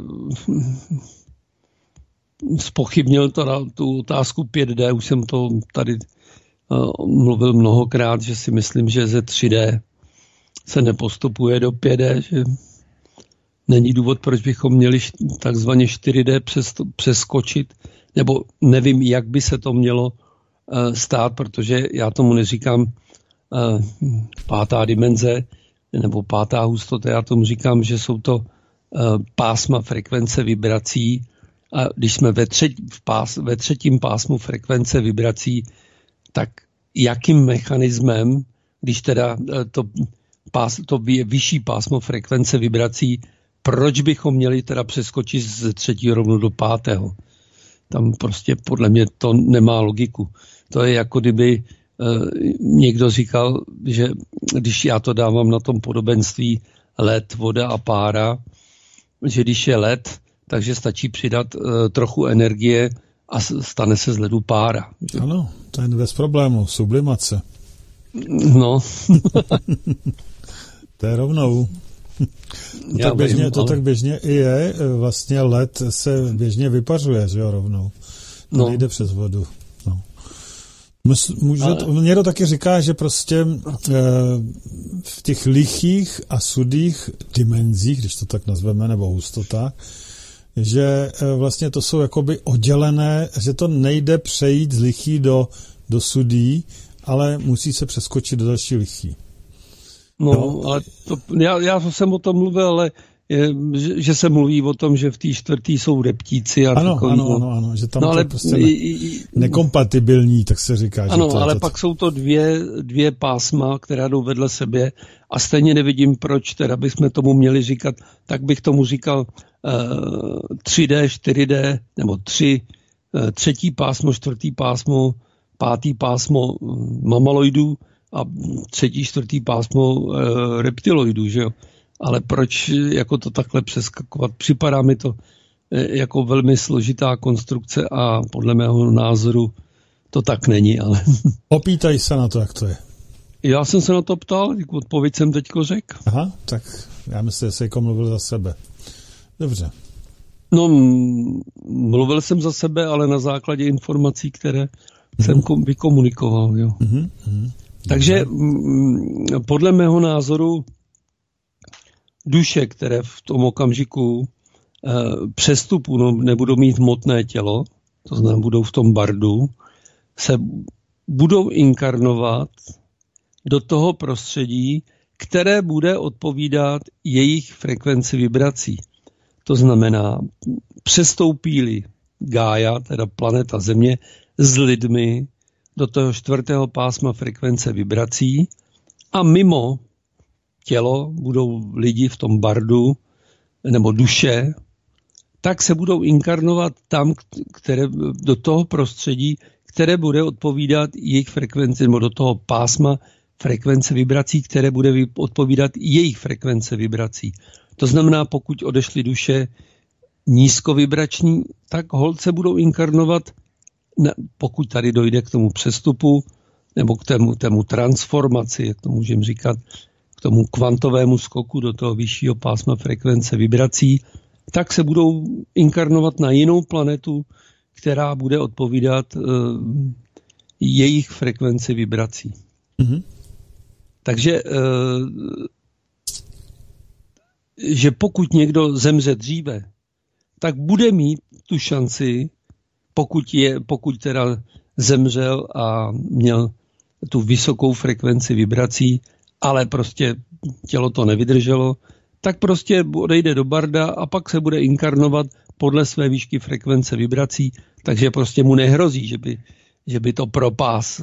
zpochybnil tu otázku 5D, už jsem to tady mluvil mnohokrát, že si myslím, že ze 3D se nepostupuje do 5D, že není důvod, proč bychom měli takzvaně 4D přeskočit, nebo nevím, jak by se to mělo stát, protože já tomu neříkám pátá dimenze nebo pátá hustota, já tomu říkám, že jsou to pásma frekvence vibrací, a když jsme ve třetím pásmu frekvence vibrací, tak jakým mechanismem, když teda to vyšší pásmo frekvence vibrací, proč bychom měli teda přeskočit z 3. rovnou do 5. Tam prostě podle mě to nemá logiku. To je jako kdyby někdo říkal, že když já to dávám na tom podobenství led, voda a pára, že když je led, takže stačí přidat trochu energie a stane se z ledu pára. Že? Ano, to je bez problému, sublimace. No. To je rovnou. Tak běžně i je, vlastně led se běžně vypařuje, že jo, rovnou. To nejde přes vodu. No. Někdo taky říká, že prostě v těch lichých a sudých dimenzích, když to tak nazveme, nebo hustotách, že vlastně to jsou jakoby oddělené, že to nejde přejít z lichý do sudí, ale musí se přeskočit do další lichý. No, ale já jsem o tom mluvil, ale že se mluví o tom, že v té 4. jsou reptíci. A ano, že tam to prostě nekompatibilní, tak se říká. Ano, že to, ale pak jsou to dvě pásma, která jdou vedle sebe a stejně nevidím, proč teda bychom tomu měli říkat, tak bych tomu říkal 3D, 4D, nebo 3. pásmo, 4. pásmo, 5. pásmo mamaloidů a 3., 4. pásmo reptiloidů, že jo? Ale proč jako to takhle přeskakovat? Připadá mi to jako velmi složitá konstrukce a podle mého názoru to tak není, ale... Opýtaj se na to, jak to je. Já jsem se na to ptal, odpověď jsem teďko řekl. Aha, tak já myslím, že jsi mluvil za sebe. Dobře. No, mluvil jsem za sebe, ale na základě informací, které jsem vykomunikoval, jo. Takže podle mého názoru duše, které v tom okamžiku přestupu nebudou mít hmotné tělo, to znamená budou v tom bardu, se budou inkarnovat do toho prostředí, které bude odpovídat jejich frekvenci vibrací. To znamená, přestoupí-li Gája, teda planeta Země, s lidmi do toho 4. pásma frekvence vibrací a mimo tělo budou lidi v tom bardu nebo duše, tak se budou inkarnovat tam, do toho prostředí, které bude odpovídat jejich frekvenci, nebo do toho pásma frekvence vibrací, které bude odpovídat jejich frekvence vibrací. To znamená, pokud odešly duše nízkovibrační, tak holce budou inkarnovat, pokud tady dojde k tomu přestupu, nebo k tému transformaci, jak to můžeme říkat, k tomu kvantovému skoku do toho vyššího pásma frekvence vibrací, tak se budou inkarnovat na jinou planetu, která bude odpovídat jejich frekvenci vibrací. Mm-hmm. Takže že pokud někdo zemře dříve, tak bude mít tu šanci, pokud teda zemřel a měl tu vysokou frekvenci vibrací, ale prostě tělo to nevydrželo, tak prostě odejde do barda a pak se bude inkarnovat podle své výšky frekvence vibrací, takže prostě mu nehrozí, že by to propás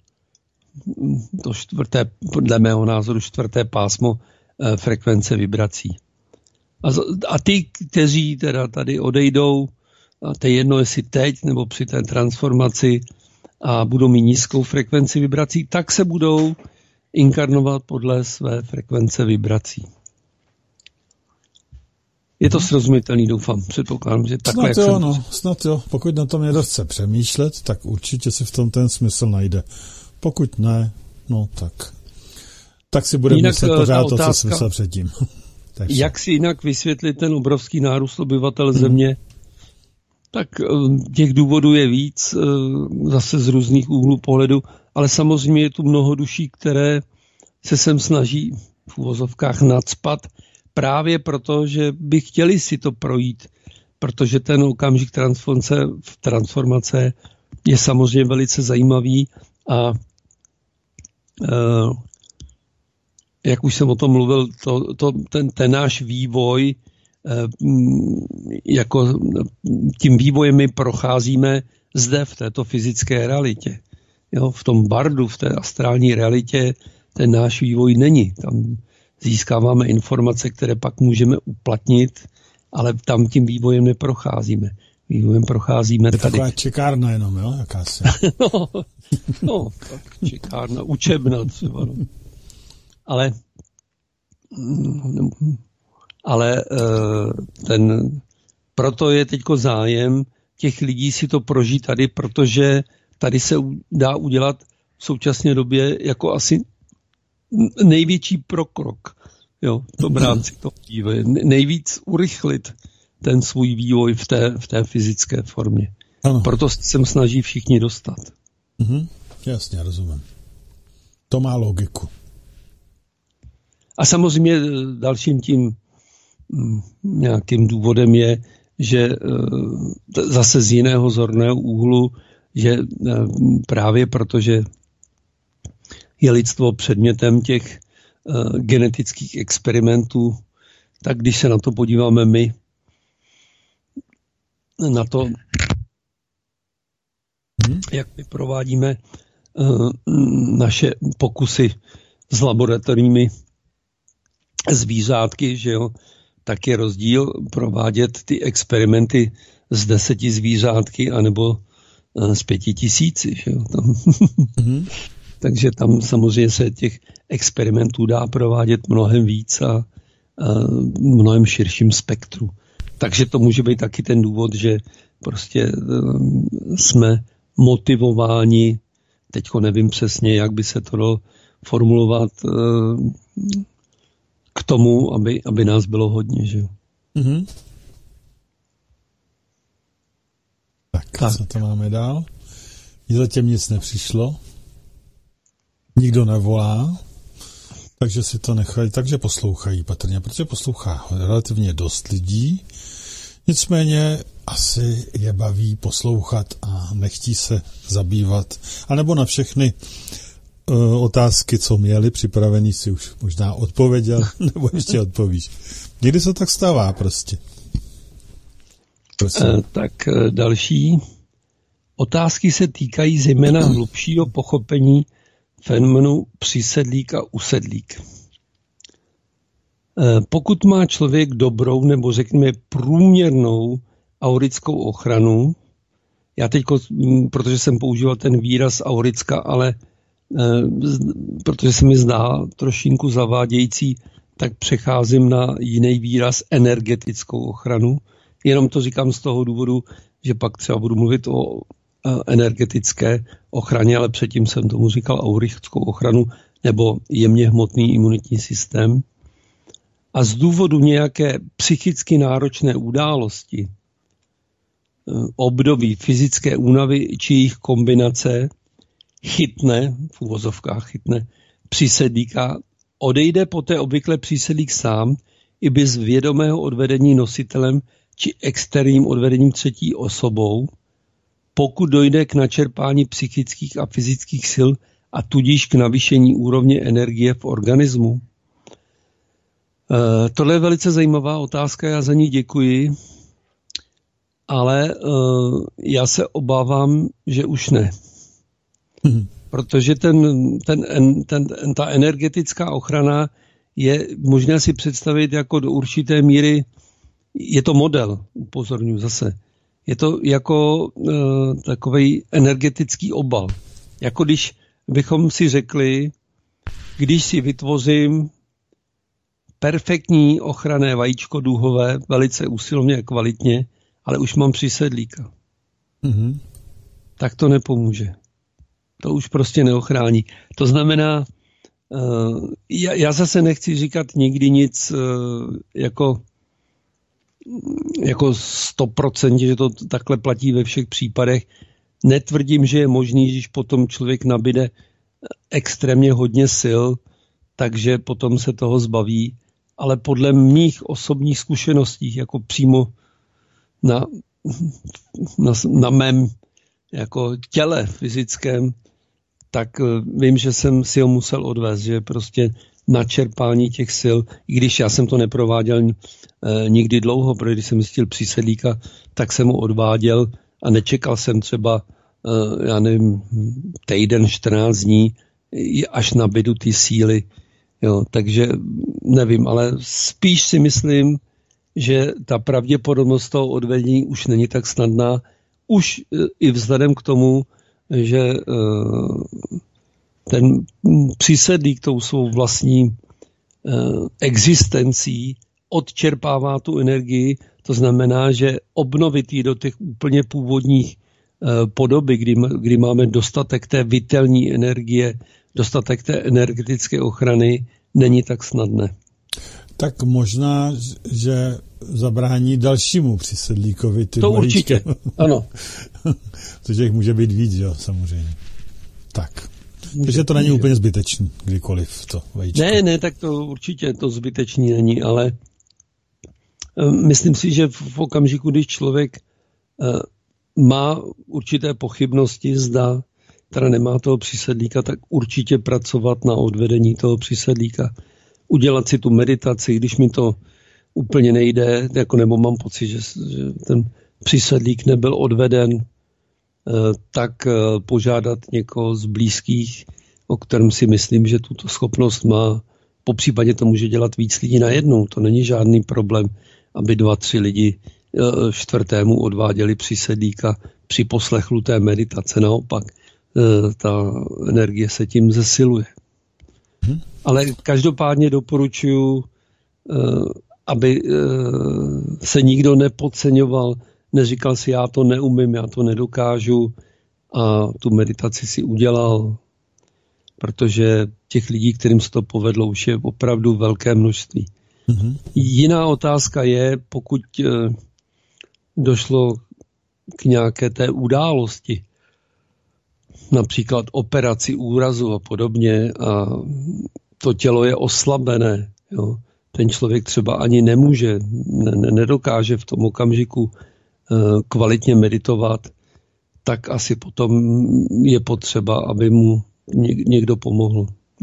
to čtvrté, podle mého názoru, čtvrté pásmo frekvence vibrací. A ty, kteří teda tady odejdou, a to je jedno, jestli teď nebo při té transformaci a budou mít nízkou frekvenci vibrací, tak se budou inkarnovat podle své frekvence vibrací. Je to srozumitelný, doufám, předpokládám, že takhle, snad jo. Pokud na tom někdo chce přemýšlet, tak určitě si v tom ten smysl najde. Pokud ne, no tak si bude myslet pořád to, co jsem myslel předtím. Jak si jinak vysvětlit ten obrovský nárůst obyvatel Země? Tak těch důvodů je víc, zase z různých úhlů pohledu, ale samozřejmě je tu mnoho duší, které se sem snaží v uvozovkách nacpat, právě proto, že by chtěli si to projít, protože ten okamžik transformace je samozřejmě velice zajímavý a jak už jsem o tom mluvil, ten náš vývoj, jako tím vývojem my procházíme zde v této fyzické realitě. Jo, v tom bardu, v té astrální realitě ten náš vývoj není. Tam získáváme informace, které pak můžeme uplatnit, ale tam tím vývojem neprocházíme. Vývojem procházíme tady. Je taková čekárna jenom, jo? Jakási. no, tak čekárna, učebna třeba. No. Ale proto je teďko zájem těch lidí si to prožít tady, protože tady se dá udělat v současné době jako asi největší prokrok. Jo, v tom rámci toho vývoje. Nejvíc urychlit ten svůj vývoj v té fyzické formě. Ano. Proto se snaží všichni dostat. Jasně, rozumím. To má logiku. A samozřejmě dalším tím nějakým důvodem je, že zase z jiného zorného úhlu, že právě protože je lidstvo předmětem těch genetických experimentů, tak když se na to podíváme my, na to, jak my provádíme naše pokusy s laboratorními zvířátky, že jo, tak je rozdíl provádět ty experimenty s 10 zvířátky anebo s 5000, že jo. Takže tam samozřejmě se těch experimentů dá provádět mnohem víc a mnohem širším spektru. Takže to může být taky ten důvod, že prostě jsme motivováni, teďko nevím přesně, jak by se to dalo formulovat, k tomu, aby nás bylo hodně, že jo. Tak, co to máme dál? Zatím nic nepřišlo. Nikdo nevolá, takže si to nechají, takže poslouchají patrně, protože poslouchá relativně dost lidí. Nicméně asi je baví poslouchat a nechtí se zabývat. A nebo na všechny otázky, co měli připravený, si už možná odpověděl, nebo ještě odpovíš. Někdy se tak stává prostě. Tak další otázky se týkají zejména hlubšího pochopení fenomenu přisedlík a usedlík. Pokud má člověk dobrou nebo řekněme průměrnou aurickou ochranu, já teď, protože jsem používal ten výraz aurická, ale protože se mi zdá trošinku zavádějící, tak přecházím na jiný výraz energetickou ochranu. Jenom to říkám z toho důvodu, že pak třeba budu mluvit o energetické ochraně, ale předtím jsem tomu říkal aurickou ochranu nebo jemně hmotný imunitní systém. A z důvodu nějaké psychicky náročné události, období fyzické únavy či jejich kombinace, chytne, v uvozovkách chytne, přísedlíka, odejde poté obvykle přísedlík sám i bez vědomého odvedení nositelem či externím odvedením třetí osobou, pokud dojde k načerpání psychických a fyzických sil a tudíž k navýšení úrovně energie v organismu. Tohle je velice zajímavá otázka, já za ní děkuji, ale já se obávám, že už ne. Protože ta energetická ochrana je možné si představit jako do určité míry, je to model, upozorňuji zase, je to jako takovej energetický obal. Jako když bychom si řekli, když si vytvořím perfektní ochranné vajíčko duhové, velice usilovně a kvalitně, ale už mám přísedlíka. Tak to nepomůže. To už prostě neochrání. To znamená, já zase nechci říkat nikdy nic jako 100%, že to takhle platí ve všech případech. Netvrdím, že je možný, když potom člověk nabíde extrémně hodně sil, takže potom se toho zbaví. Ale podle mých osobních zkušeností, jako přímo na mém jako těle fyzickém, tak vím, že jsem si ho musel odvést, že prostě na čerpání těch sil, i když já jsem to neprováděl nikdy dlouho, protože když jsem zjistil přísedlíka, tak jsem ho odváděl a nečekal jsem třeba, já nevím, týden, 14 dní, až nabydu ty síly. Jo, takže nevím, ale spíš si myslím, že ta pravděpodobnost toho odvedení už není tak snadná, už i vzhledem k tomu, že ten přísedlík tou svou vlastní existencí odčerpává tu energii, to znamená, že obnovit ji do těch úplně původních podoby, kdy máme dostatek té vitelní energie, dostatek té energetické ochrany, není tak snadné. Tak možná, že zabrání dalšímu přísedlíkovi. To určitě, ano. Protože jich může být víc, jo, samozřejmě. Tak. Takže to není úplně zbytečný, kdykoliv to vajíčko. Ne, tak to určitě to zbytečný není, ale myslím si, že v okamžiku, když člověk má určité pochybnosti, zda teda nemá toho přísedlíka, tak určitě pracovat na odvedení toho přísedlíka. Udělat si tu meditaci, když mi to úplně nejde, jako nebo mám pocit, že ten přísedlík nebyl odveden, tak požádat někoho z blízkých, o kterém si myslím, že tuto schopnost má. Popřípadě to může dělat víc lidí najednou. To není žádný problém, aby 2-3 lidi čtvrtému odváděli přísedlíka při poslechlu té meditace. Naopak, ta energie se tím zesiluje. Ale každopádně doporučuji, aby se nikdo nepodceňoval, neříkal si, já to neumím, já to nedokážu a tu meditaci si udělal, protože těch lidí, kterým se to povedlo, už je opravdu velké množství. Jiná otázka je, pokud došlo k nějaké té události, například operaci úrazu a podobně, a to tělo je oslabené, jo. Ten člověk třeba ani nemůže, nedokáže v tom okamžiku kvalitně meditovat, tak asi potom je potřeba, aby mu někdo pomohl.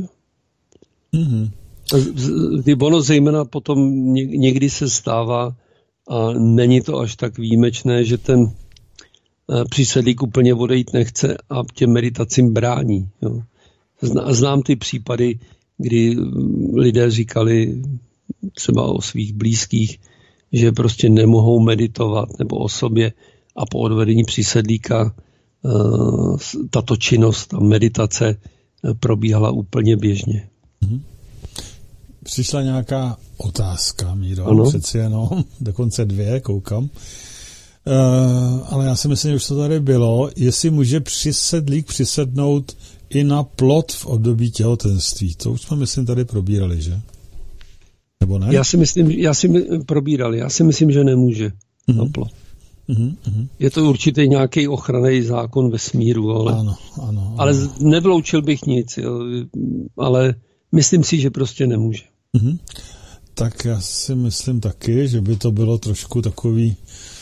Ono zejména potom někdy se stává, a není to až tak výjimečné, že ten přísedlík úplně odejít nechce a těm meditacím brání. Jo. Znám ty případy, kdy lidé říkali třeba o svých blízkých, že prostě nemohou meditovat, nebo o sobě, a po odvedení přísedlíka tato činnost a meditace probíhala úplně běžně. Přišla nějaká otázka, Míro, přeci jenom, dokonce 2, koukám. Ale já si myslím, že už to tady bylo, jestli může přísedlík přisednout i na plod v období těhotenství. To už jsme, myslím, tady probírali, že? Nebo ne? Já si myslím, že nemůže na plod. Je to určitě nějaký ochranný zákon vesmíru, ale nevyloučil bych nic, jo, ale myslím si, že prostě nemůže. Tak já si myslím taky, že by to bylo trošku takový,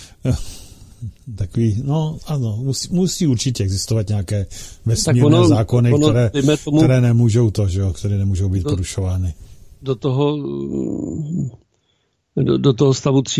no ano, musí určitě existovat nějaké vesmírné zákony, které nemůžou které nemůžou být porušovány. Do toho stavu 3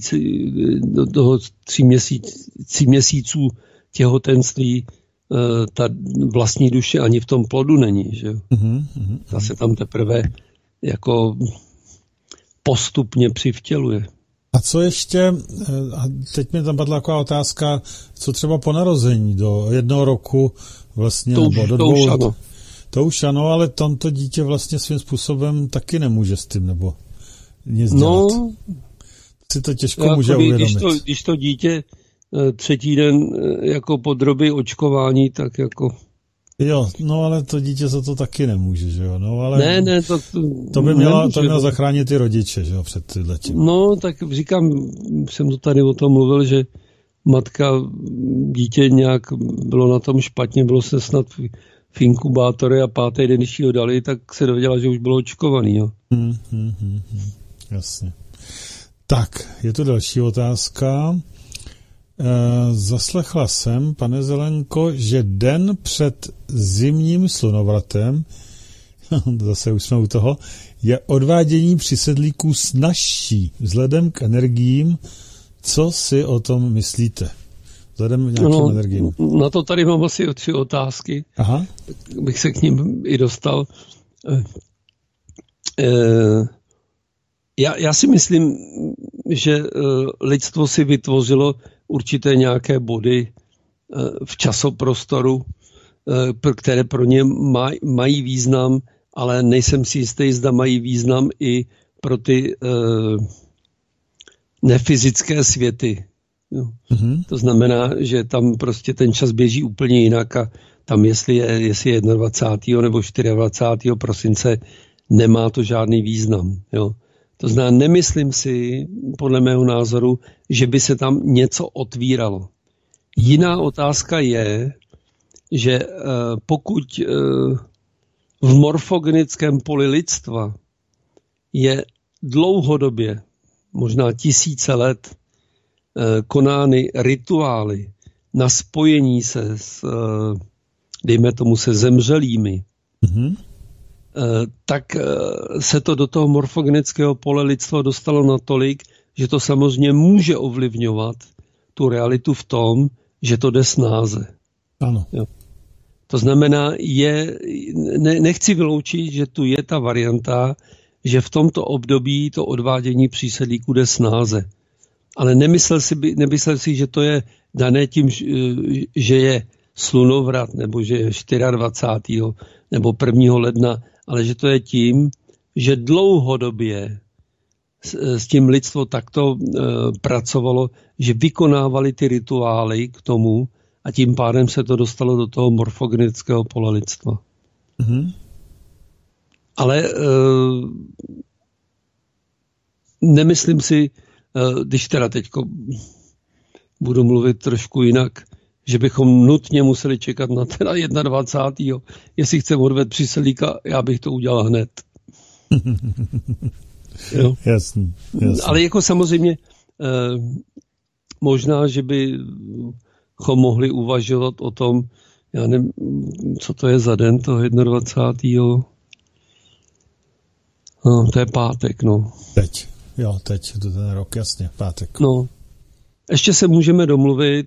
měsíců těhotenství ta vlastní duše ani v tom plodu není, že jo? Ta se tam teprve jako postupně přivtěluje. A co ještě, a teď mi tam padla taková otázka, co třeba po narození do 1 roku vlastně, nebo do 2 let. To už ano, ale tamto dítě vlastně svým způsobem taky nemůže s tím, nebo nic dělat. Si to těžko může uvědomit. Když to dítě 3. den jako podrobí očkování, tak jako... Jo, no ale to dítě za to taky nemůže, že jo? No, ale to by mělo zachránit ty rodiče, že jo, před tyhletím. No, tak říkám, jsem to tady o tom mluvil, že matka, dítě nějak bylo na tom špatně, bylo se snad v inkubátory a 5. den, když ji ho dali, tak se dověděla, že už bylo očkovaný, jo. Jasně. Tak, je tu další otázka. Zaslechla jsem, pane Zelenko, že den před zimním slunovratem, zase už jsme u toho, je odvádění přisedlíků snazší vzhledem k energiím. Co si o tom myslíte? Vzhledem k nějakým energiím. Na to tady mám asi 3 otázky. Aha. Bych se k ním i dostal. Já si myslím, že lidstvo si vytvořilo určité nějaké body v časoprostoru, které pro ně mají význam, ale nejsem si jistý, zda mají význam i pro ty nefyzické světy. Jo. To znamená, že tam prostě ten čas běží úplně jinak a tam jestli je 21. nebo 24. prosince, nemá to žádný význam. Jo. To znamená, nemyslím si, podle mého názoru, že by se tam něco otvíralo. Jiná otázka je, že pokud v morfogenickém poli lidstva je dlouhodobě, možná 1000 let, konány rituály na spojení se s, dejme tomu, se zemřelými, tak se to do toho morfogenického pole lidstva dostalo natolik, že to samozřejmě může ovlivňovat tu realitu v tom, že to jde snáze. Ano. Jo. To znamená, nechci vyloučit, že tu je ta varianta, že v tomto období to odvádění přísedlíků jde snáze. Ale nemyslel si, že to je dané tím, že je slunovrat, nebo že je 24. nebo 1. ledna, ale že to je tím, že dlouhodobě s tím lidstvo takto pracovalo, že vykonávali ty rituály k tomu a tím pádem se to dostalo do toho morfogenického pola lidstva. Ale nemyslím si, když teda teďko budu mluvit trošku jinak, že bychom nutně museli čekat na teda 21. Jestli chceme odvést přísedlíka, já bych to udělal hned. Jo? Jasný. Ale jako samozřejmě možná, že bychom mohli uvažovat o tom, já nevím, co to je za den, toho 21. No, to je pátek, no. Teď, to ten rok, jasně, pátek. No, ještě se můžeme domluvit,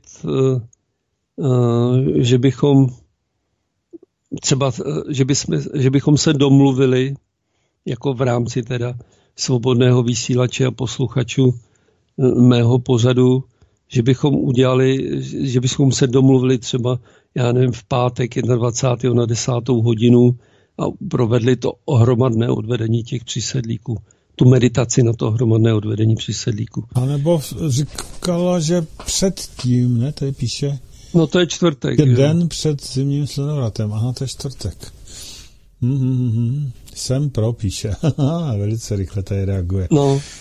že bychom třeba, že bychom se domluvili jako v rámci teda svobodného vysílače a posluchačů mého pořadu, že bychom se domluvili třeba, já nevím, v pátek 21. na 10. hodinu a provedli to hromadné odvedení těch přísedlíků. Tu meditaci na to hromadné odvedení přísedlíků. A nebo říkala, že předtím, ne, tady píše. No to je čtvrtek. Den před zimním slunovratem. Aha, to je čtvrtek. Jsem pro, píše. Velice rychle tady reaguje. No.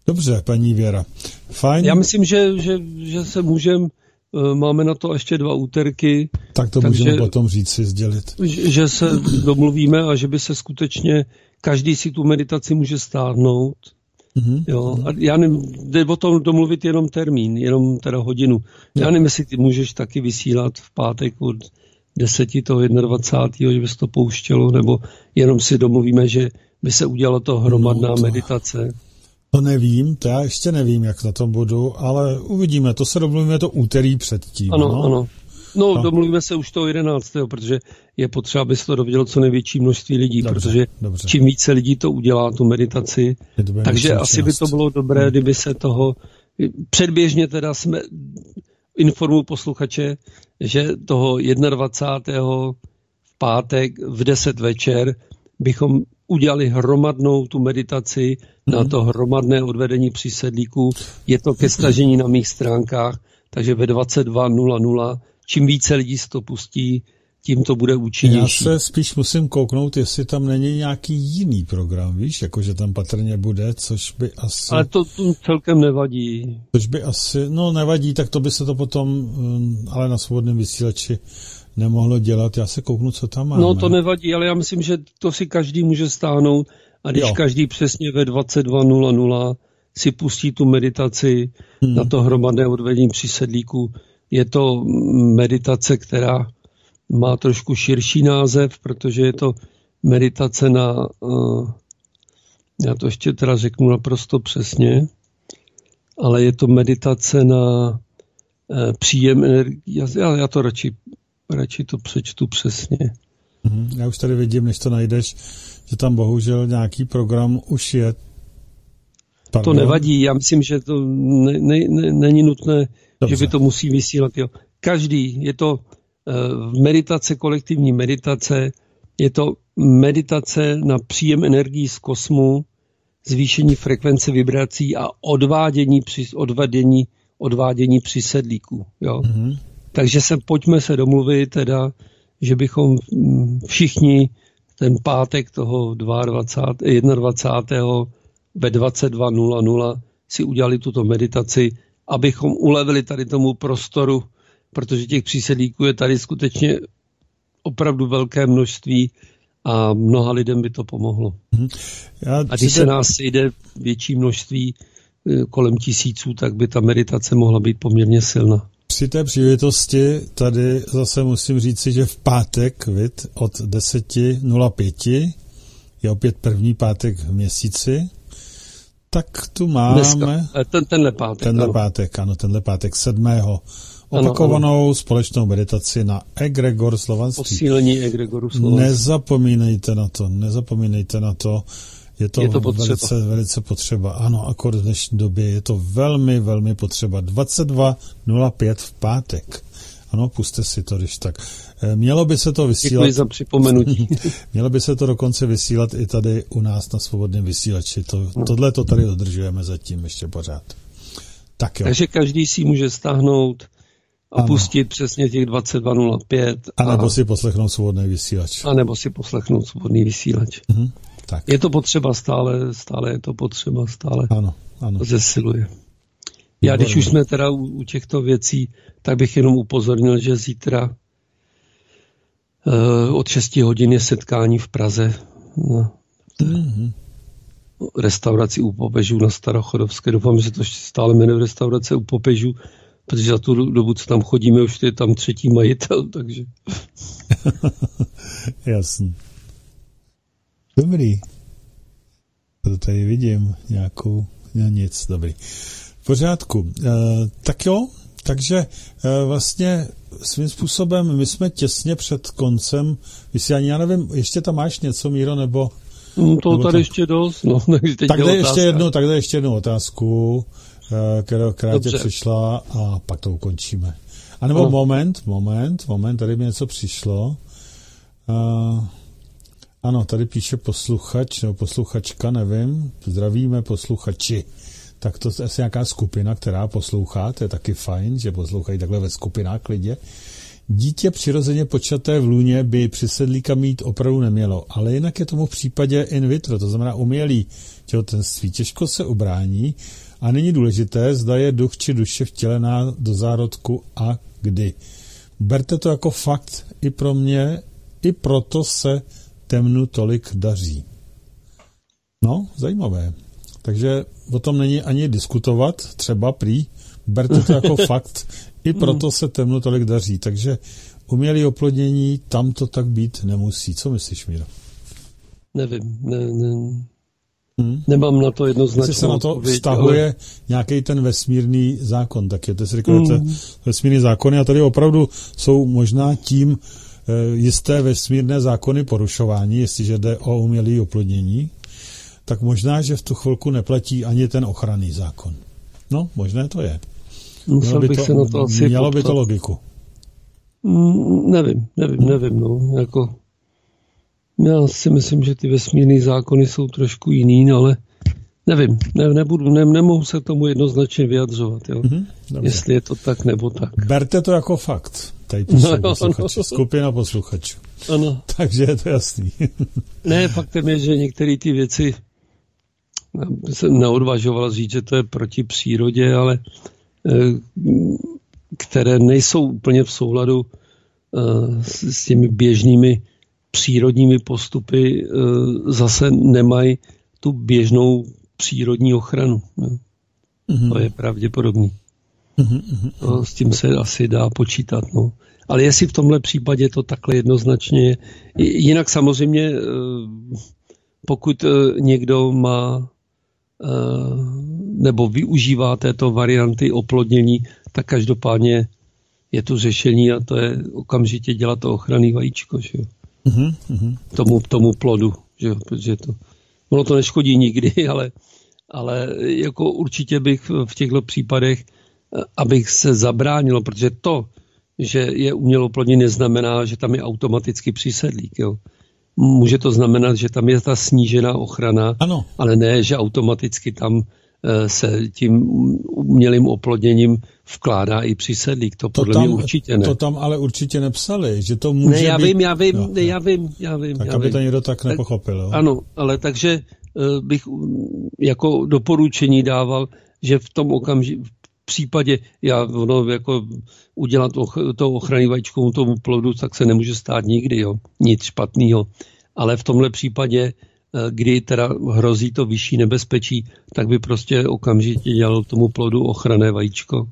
Dobře, paní Věra. Fajn. Já myslím, že se můžeme, máme na to ještě 2 úterky. Tak to můžeme potom říct si sdělit. Že se domluvíme a že by se skutečně, každý si tu meditaci může stáhnout. Jo, a já nevím, jde o tom domluvit jenom termín, jenom teda hodinu. Já nevím, jestli ty můžeš taky vysílat v pátek od 10. toho 21. že by se to pouštělo, nebo jenom si domluvíme, že by se udělala to hromadná meditace. To nevím, to já ještě nevím, jak na tom budu, ale uvidíme, to se domluvíme to úterý předtím. Ano. No, domluvíme se už toho 11. protože je potřeba, aby se to dovědělo co největší množství lidí, protože čím více lidí to udělá, tu meditaci, takže asi by to bylo dobré, kdyby se toho, předběžně teda jsme informují posluchače, že toho 21. v pátek v 10 večer bychom udělali hromadnou tu meditaci na to hromadné odvedení přísedlíků. Je to ke stažení na mých stránkách, takže ve 22:00 čím více lidí se to pustí, tím to bude účinnější. Já se spíš musím kouknout, jestli tam není nějaký jiný program, víš, jakože tam patrně bude, což by asi... Ale to celkem nevadí. Což by asi, nevadí, tak to by se to potom, ale na svobodném vysílači nemohlo dělat. Já se kouknu, co tam máme. No to nevadí, ale já myslím, že to si každý může stáhnout a když každý přesně ve 22:00 si pustí tu meditaci na to hromadné odvedení přísedlíků, je to meditace, která má trošku širší název, protože je to meditace na, já to ještě teda řeknu naprosto přesně, ale je to meditace na příjem energie. Já to radši to přečtu přesně. Já už tady vidím, než to najdeš, že tam bohužel nějaký program už je. Pardon. To nevadí, já myslím, že to není nutné, dobře, že by to musí vysílat. Jo. Každý, je to meditace, kolektivní meditace, je to meditace na příjem energií z kosmu, zvýšení frekvence vibrací a odvádění přísedlíků. Jo. Takže pojďme se domluvit teda, že bychom všichni ten pátek toho 21. ve 22:00 si udělali tuto meditaci, abychom ulevili tady tomu prostoru, protože těch přísedlíků je tady skutečně opravdu velké množství a mnoha lidem by to pomohlo. A když se nás sejde větší množství, kolem 1000, tak by ta meditace mohla být poměrně silná. Při té příležitosti tady zase musím říci, že v pátek od 10:05 je opět první pátek v měsíci, tak tu máme... Tenhle pátek 7. opakovanou společnou meditaci na egregor slovanství. Posílení egregoru slovanství. Nezapomeňte na to. Je to velice potřeba. Ano, akord v dnešní době je to velmi, velmi potřeba. 22:05 v pátek. Ano, puste si to, když tak. Mělo by se to vysílat... Děkuji za připomenutí. Mělo by se to dokonce vysílat i tady u nás na svobodném vysílači. Tohle to tady dodržujeme zatím ještě pořád. Tak jo. Takže každý si může stáhnout a pustit přesně těch 22:05. A nebo si poslechnout svobodný vysílač. Tak. Je to potřeba stále je to potřeba, ano. Zesiluje. Já když už jsme teda u těchto věcí, tak bych jenom upozornil, že zítra od 6 hodin je setkání v Praze na restauraci u Popežů na Starochodovské. Doufám, že to stále jmenuje restaurace u Popežů, protože za tu dobu, co tam chodíme, už je tam 3. majitel, takže... Jasný. Dobrý. To tady vidím nějakou... Nic, dobrý. V pořádku. Tak jo, takže vlastně svým způsobem my jsme těsně před koncem vysílání. Já nevím, ještě tam máš něco, Míro, nebo... To tady ještě dost. No, tak jde ještě jednu otázku, která tě přišla a pak to ukončíme. A nebo moment, tady mi něco přišlo. Ano, tady píše posluchač, nebo posluchačka, nevím, zdravíme posluchači. Tak to je asi nějaká skupina, která poslouchá, to je taky fajn, že poslouchají takhle ve skupinách klidně. Dítě přirozeně počaté v lůně by přisedlíka mít opravdu nemělo, ale jinak je tomu v případě in vitro, to znamená umělý těhotenství. Těžko se ubrání a není důležité, zda je duch či duše vtělená do zárodku a kdy. Berte to jako fakt i pro mě, i proto se temnu tolik daří. No, zajímavé. Takže o tom není ani diskutovat, třeba prý, berte to jako fakt, i proto se temnu tolik daří. Takže umělé oplodnění, tam to tak být nemusí. Co myslíš, Míro? Nevím, nemám na to jednoznačnou Jestli se na to odpověď, vztahuje ale... nějaký ten vesmírný zákon, tak je to si říkáte vesmírný zákony a tady opravdu jsou možná tím jisté vesmírné zákony porušování, jestliže jde o umělé oplodnění, tak možná, že v tu chvilku neplatí ani ten ochranný zákon. No, možná to je. Mělo by to logiku. Nevím, no, jako já si myslím, že ty vesmírné zákony jsou trošku jiný, ale nevím, nemohu se tomu jednoznačně vyjadřovat, jo? Jestli je to tak nebo tak. Berte to jako fakt, tady píšou posluchači, skupina posluchačů. Ano. Takže je to jasný. Ne, faktem je, že některé ty věci jsem neodvažoval říct, že to je proti přírodě, ale které nejsou úplně v souladu s těmi běžnými přírodními postupy, zase nemají tu běžnou přírodní ochranu. To je pravděpodobný. S tím se asi dá počítat. No. Ale jestli v tomhle případě to takhle jednoznačně je. Jinak samozřejmě, pokud někdo má nebo využívá této varianty oplodnění, tak každopádně je tu řešení a to je okamžitě dělat to ochranný vajíčko, že jo? Tomu plodu, že jo? Protože ono to neškodí nikdy, ale jako určitě bych v těchto případech, abych se zabránilo, protože to, že je umělé oplodnění, neznamená, že tam je automaticky přísedlík, jo? Může to znamenat, že tam je ta snížená ochrana, ano. Ale ne, že automaticky tam se tím umělým oplodněním vkládá i přísedlík. To podle mě určitě ne. To tam ale určitě nepsali, že to může být... Já vím. Tak aby to někdo tak nepochopil. Jo? Ano, ale takže bych jako doporučení dával, že v tom v případě, jako udělat to ochranný vajíčko tomu plodu, tak se nemůže stát nikdy, jo, nic špatného. Ale v tomhle případě, kdy teda hrozí to vyšší nebezpečí, tak by prostě okamžitě dělal tomu plodu ochranné vajíčko.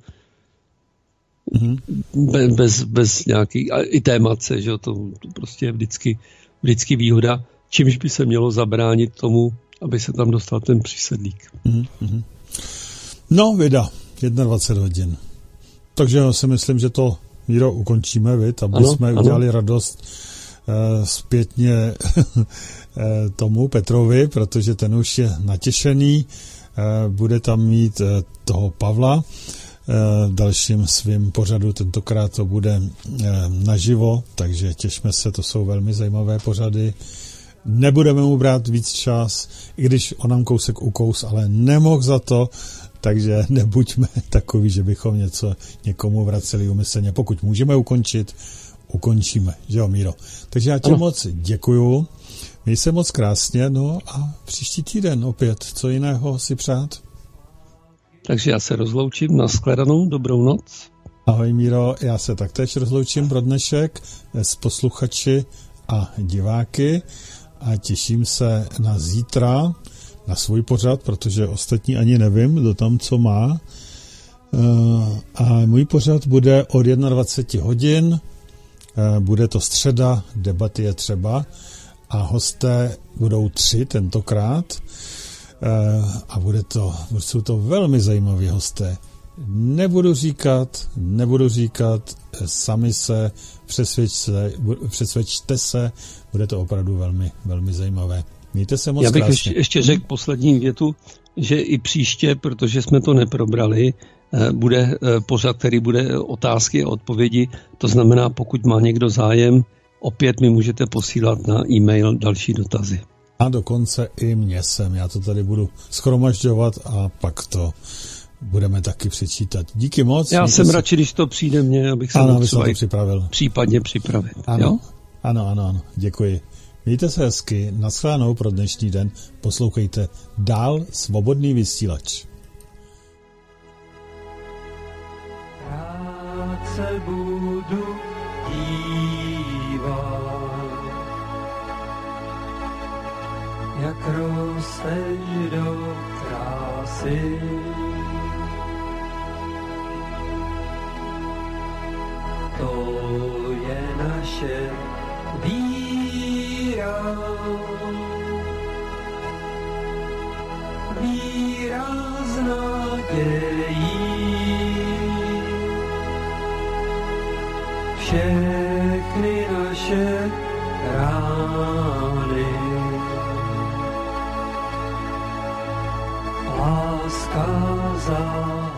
Bez nějaký, i té matce, že jo, to prostě je vždycky výhoda, čímž by se mělo zabránit tomu, aby se tam dostal ten přísedlík. No, vida. 21 hodin. Takže já si myslím, že to, Míro, ukončíme, aby jsme udělali radost zpětně tomu Petrovi, protože ten už je natěšený, bude tam mít toho Pavla v dalším svým pořadu, tentokrát to bude naživo, takže těšme se, to jsou velmi zajímavé pořady. Nebudeme mu brát víc čas, i když on nám kousek ukous, ale nemohl za to, takže nebuďme takový, že bychom někomu vraceli umyslně. Pokud můžeme ukončit, ukončíme. Že jo, Míro? Takže já ti moc děkuju. Měj se moc krásně, no a příští týden opět. Co jiného si přát? Takže já se rozloučím. Nashledanou, dobrou noc. Ahoj, Míro. Já se taktéž rozloučím pro dnešek s posluchači a diváky a těším se na zítra, na svůj pořad, protože ostatní ani nevím, kdo tam co má. A můj pořad bude od 21 hodin, bude to středa, debaty je třeba a hosté budou 3 tentokrát a jsou to velmi zajímaví hosté. Nebudu říkat, sami se přesvědčte se, bude to opravdu velmi, velmi zajímavé. Mějte se moc krásně. Já bych ještě řekl poslední větu, že i příště, protože jsme to neprobrali, bude pořad, který bude otázky a odpovědi. To znamená, pokud má někdo zájem, opět mi můžete posílat na e-mail další dotazy. A dokonce i mě sem. Já to tady budu shromažďovat a pak to budeme taky přečítat. Díky moc. Já jsem radši, když to přijde mně, abych se mohl to připravil. Případně připravit. Ano, jo? ano, děkuji. Mějte se hezky, nashledanou pro dnešní den. Poslouchejte dál Svobodný vysílač. Rád se budu dívat, jak rosteš do krásy. To je naše víra, víra z nadějí. Všechny naše rány láska za